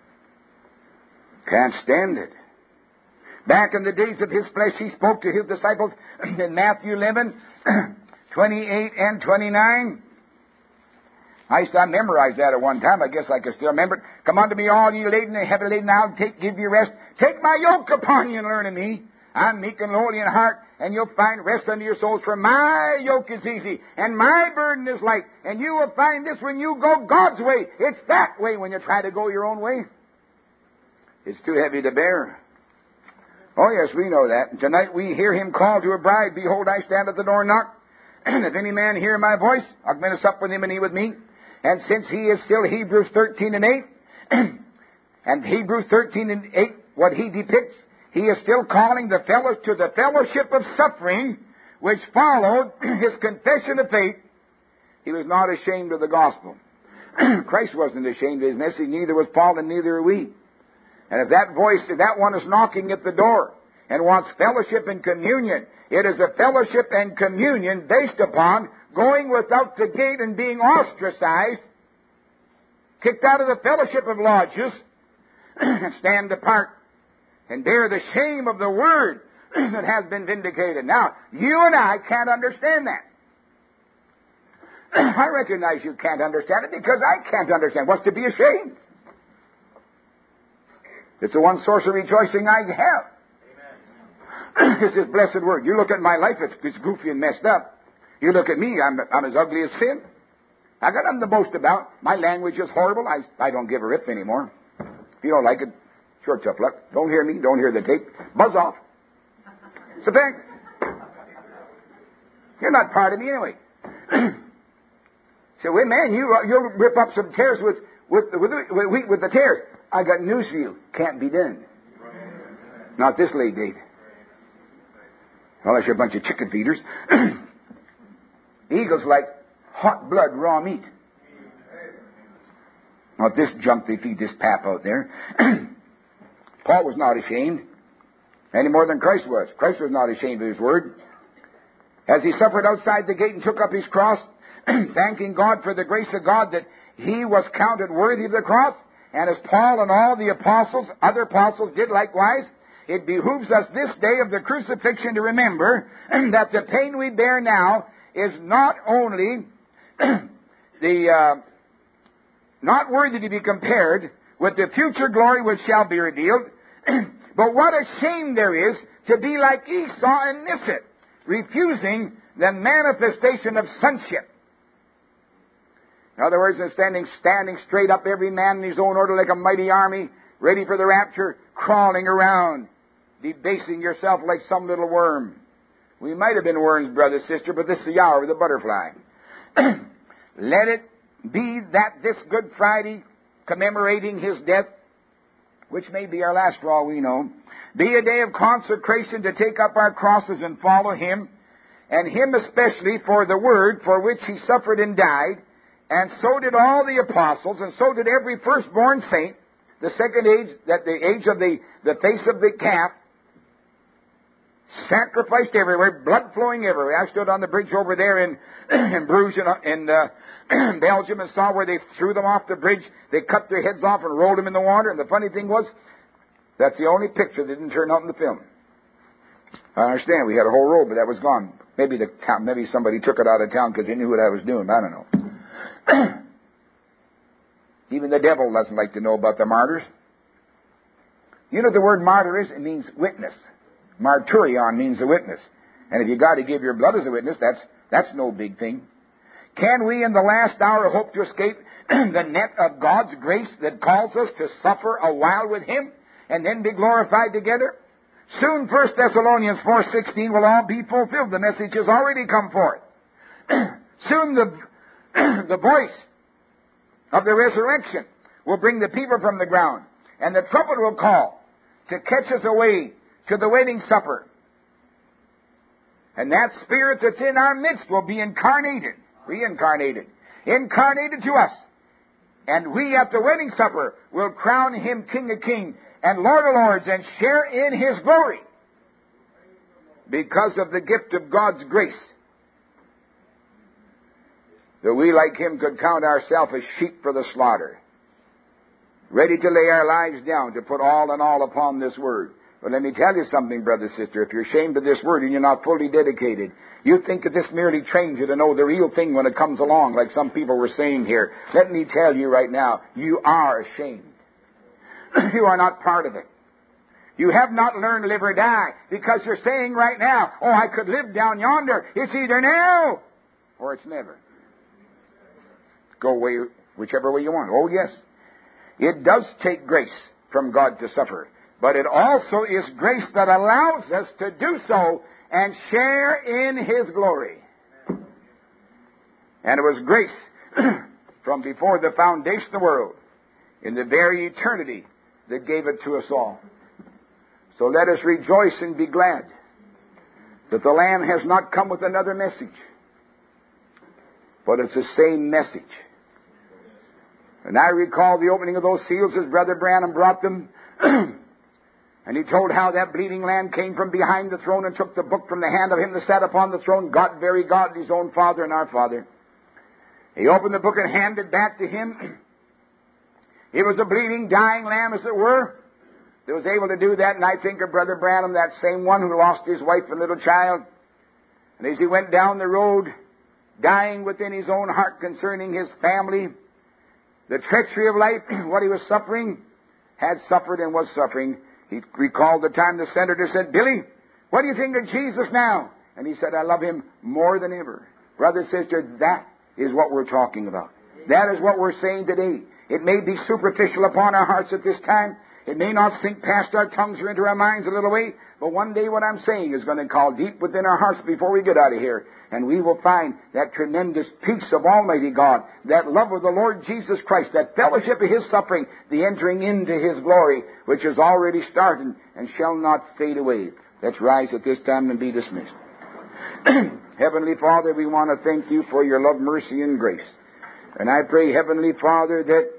Can't stand it. Back in the days of His flesh, He spoke to His disciples in Matthew 11, 28 and 29. I memorized that at one time. I guess I can still remember it. Come unto me, all ye laden and heavy laden, I'll give you rest. Take my yoke upon you and learn of me. I'm meek and lowly in heart, and you'll find rest unto your souls. For my yoke is easy, and my burden is light. And you will find this when you go God's way. It's that way when you try to go your own way. It's too heavy to bear. Oh, yes, we know that. And tonight we hear Him call to a bride, behold, I stand at the door and knock. If any man hear my voice, I'll going to sup with him and he with me. And since he is still Hebrews 13 and 8, and Hebrews 13 and 8, what he depicts, he is still calling the fellows to the fellowship of suffering, which followed his confession of faith. He was not ashamed of the gospel. Christ wasn't ashamed of his message, neither was Paul, and neither are we. And if that voice, if that one is knocking at the door and wants fellowship and communion, it is a fellowship and communion based upon going without the gate and being ostracized, kicked out of the fellowship of lodges, and stand apart and bear the shame of the word that has been vindicated. Now, you and I can't understand that. I recognize you can't understand it because I can't understand what's to be ashamed. It's the one source of rejoicing I have. Amen. It's His blessed word. You look at my life, it's goofy and messed up. You look at me, I'm as ugly as sin. I got nothing to boast about. My language is horrible. I don't give a rip anymore. If you don't like it, sure, tough luck. Don't hear me. Don't hear the tape. Buzz off. It's a fact. You're not part of me anyway. So, wait, man, you'll rip up some tares with the tares. I got news for you. Can't be done. Not this late date. Unless you're a bunch of chicken feeders. Eagles like hot blood, raw meat. Not this junk they feed this pap out there. Paul was not ashamed, any more than Christ was. Christ was not ashamed of his word. As he suffered outside the gate and took up his cross, thanking God for the grace of God that he was counted worthy of the cross, and as Paul and all the apostles, other apostles did likewise, it behooves us this day of the crucifixion to remember that the pain we bear now is not only not worthy to be compared with the future glory which shall be revealed, but what a shame there is to be like Esau and miss it, refusing the manifestation of sonship. In other words, standing straight up, every man in his own order like a mighty army, ready for the rapture, crawling around, debasing yourself like some little worm. We might have been worms, brother, sister, but this is the hour of the butterfly. Let it be that this Good Friday, commemorating His death, which may be our last for all we know, be a day of consecration to take up our crosses and follow Him, and Him especially for the Word for which He suffered and died, and so did all the apostles, and so did every firstborn saint, the second age, that the age of the face of the calf, sacrificed everywhere, blood flowing everywhere. I stood on the bridge over there in Bruges in Belgium and saw where they threw them off the bridge. They cut their heads off and rolled them in the water. And the funny thing was, that's the only picture that didn't turn out in the film. I understand we had a whole row, but that was gone. Maybe somebody took it out of town because they knew what I was doing. I don't know. Even the devil doesn't like to know about the martyrs. You know the word martyr is? It means witness. Martyrion means a witness. And if you got to give your blood as a witness, that's no big thing. Can we in the last hour hope to escape the net of God's grace that calls us to suffer a while with Him and then be glorified together? Soon 1 Thessalonians 4:16 will all be fulfilled. The message has already come forth. Soon the voice of the resurrection will bring the people from the ground, and the trumpet will call to catch us away to the wedding supper. And that Spirit that's in our midst will be reincarnated to us. And we at the wedding supper will crown Him King of Kings and Lord of Lords and share in His glory because of the gift of God's grace. That we, like Him, could count ourselves as sheep for the slaughter, ready to lay our lives down, to put all in all upon this Word. But let me tell you something, brother, sister. If you're ashamed of this Word and you're not fully dedicated, you think that this merely trains you to know the real thing when it comes along, like some people were saying here. Let me tell you right now, you are ashamed. You are not part of it. You have not learned live or die, because you're saying right now, oh, I could live down yonder. It's either now or it's never. Go away whichever way you want. Oh, yes. It does take grace from God to suffer. But it also is grace that allows us to do so and share in His glory. And it was grace from before the foundation of the world, in the very eternity, that gave it to us all. So let us rejoice and be glad that the Lamb has not come with another message, but it's the same message. And I recall the opening of those seals as Brother Branham brought them. And he told how that bleeding lamb came from behind the throne and took the book from the hand of him that sat upon the throne, God, very God, his own Father and our Father. He opened the book and handed it back to him. It was a bleeding, dying lamb, as it were, that was able to do that. And I think of Brother Branham, that same one who lost his wife and little child. And as he went down the road, dying within his own heart concerning his family, the treachery of life, what he was suffering, had suffered and was suffering. He recalled the time the senator said, "Billy, what do you think of Jesus now?" And he said, "I love him more than ever." Brother, sister, that is what we're talking about. That is what we're saying today. It may be superficial upon our hearts at this time. It may not sink past our tongues or into our minds a little way, but one day what I'm saying is going to call deep within our hearts before we get out of here. And we will find that tremendous peace of Almighty God, that love of the Lord Jesus Christ, that fellowship of His suffering, the entering into His glory, which is already started and shall not fade away. Let's rise at this time and be dismissed. Heavenly Father, we want to thank You for Your love, mercy, and grace. And I pray, Heavenly Father, that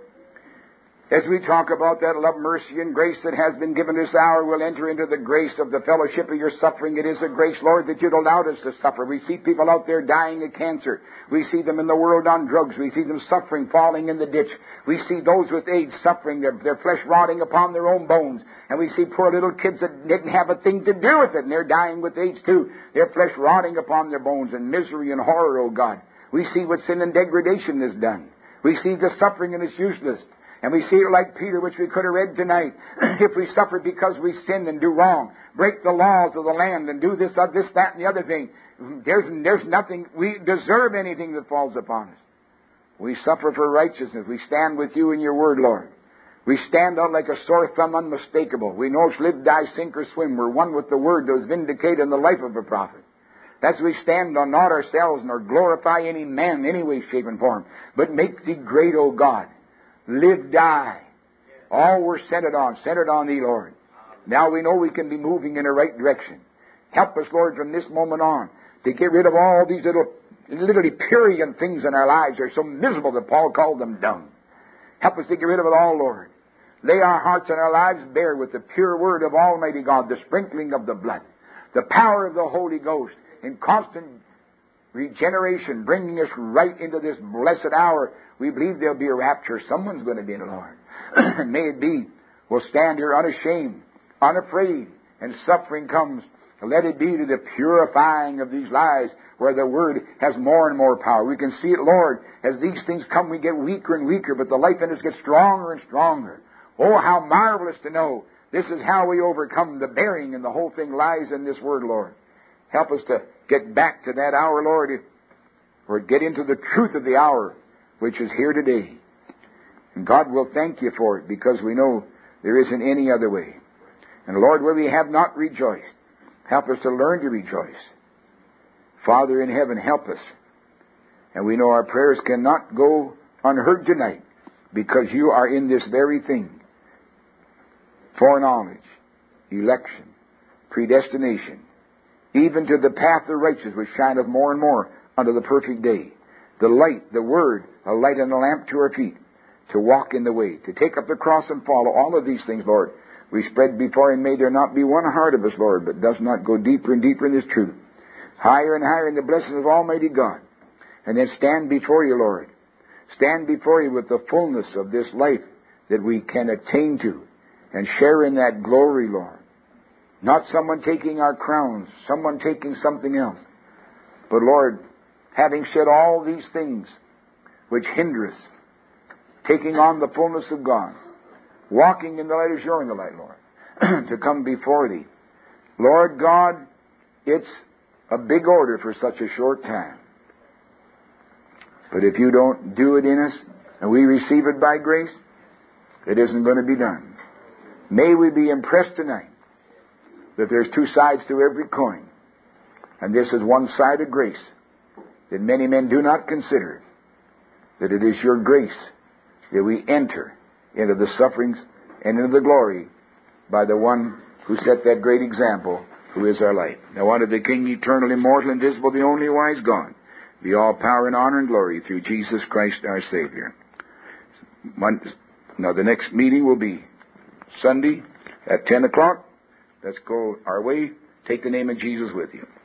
as we talk about that love, mercy, and grace that has been given this hour, we'll enter into the grace of the fellowship of Your suffering. It is a grace, Lord, that You'd allowed us to suffer. We see people out there dying of cancer. We see them in the world on drugs. We see them suffering, falling in the ditch. We see those with AIDS suffering, their flesh rotting upon their own bones. And we see poor little kids that didn't have a thing to do with it, and they're dying with AIDS too. Their flesh rotting upon their bones, and misery and horror, oh God. We see what sin and degradation has done. We see the suffering, and it's useless. And we see it like Peter, which we could have read tonight. If we suffer because we sin and do wrong, break the laws of the land, and do this, that, and the other thing, there's nothing, we deserve anything that falls upon us. We suffer for righteousness. We stand with You in Your word, Lord. We stand out like a sore thumb, unmistakable. We know it's live, die, sink, or swim. We're one with the word that was vindicated in the life of a prophet. That's we stand on not ourselves, nor glorify any man in any way, shape, and form, but make Thee great, O God. Live, die. All we're centered on Thee, Lord. Now we know we can be moving in the right direction. Help us, Lord, from this moment on to get rid of all these literally prurient things in our lives. They're so miserable that Paul called them dung. Help us to get rid of it all, Lord. Lay our hearts and our lives bare with the pure word of Almighty God, the sprinkling of the blood, the power of the Holy Ghost, in constant regeneration, bringing us right into this blessed hour. We believe there'll be a rapture. Someone's going to be in the Lord. May it be. We'll stand here unashamed, unafraid, and suffering comes. Let it be to the purifying of these lives, where the Word has more and more power. We can see it, Lord. As these things come, we get weaker and weaker, but the life in us gets stronger and stronger. Oh, how marvelous to know this is how we overcome. The bearing and the whole thing lies in this Word, Lord. Help us to get back to that hour, Lord, or get into the truth of the hour, which is here today. And God will thank You for it, because we know there isn't any other way. And Lord, where we have not rejoiced, help us to learn to rejoice. Father in heaven, help us. And we know our prayers cannot go unheard tonight, because You are in this very thing. Foreknowledge, election, predestination, even to the path of righteousness, which shineth more and more unto the perfect day. The light, the Word, a light and a lamp to our feet, to walk in the way, to take up the cross and follow. All of these things, Lord, we spread before Him. May there not be one heart of us, Lord, but does not go deeper and deeper in this truth. Higher and higher in the blessing of Almighty God. And then stand before You, Lord. Stand before You with the fullness of this life that we can attain to, and share in that glory, Lord. Not someone taking our crowns, someone taking something else. But Lord, having said all these things which hinder us, taking on the fullness of God, walking in the light as You're in the light, Lord, to come before Thee. Lord God, it's a big order for such a short time. But if You don't do it in us, and we receive it by grace, it isn't going to be done. May we be impressed tonight that there's two sides to every coin. And this is one side of grace. that many men do not consider, that it is your grace that we enter into the sufferings and into the glory by the one who set that great example, who is our light. Now unto the King, eternal, immortal, invisible, the only wise God, be all power and honor and glory through Jesus Christ our Savior. Now the next meeting will be Sunday at 10 o'clock. Let's go our way. Take the name of Jesus with you.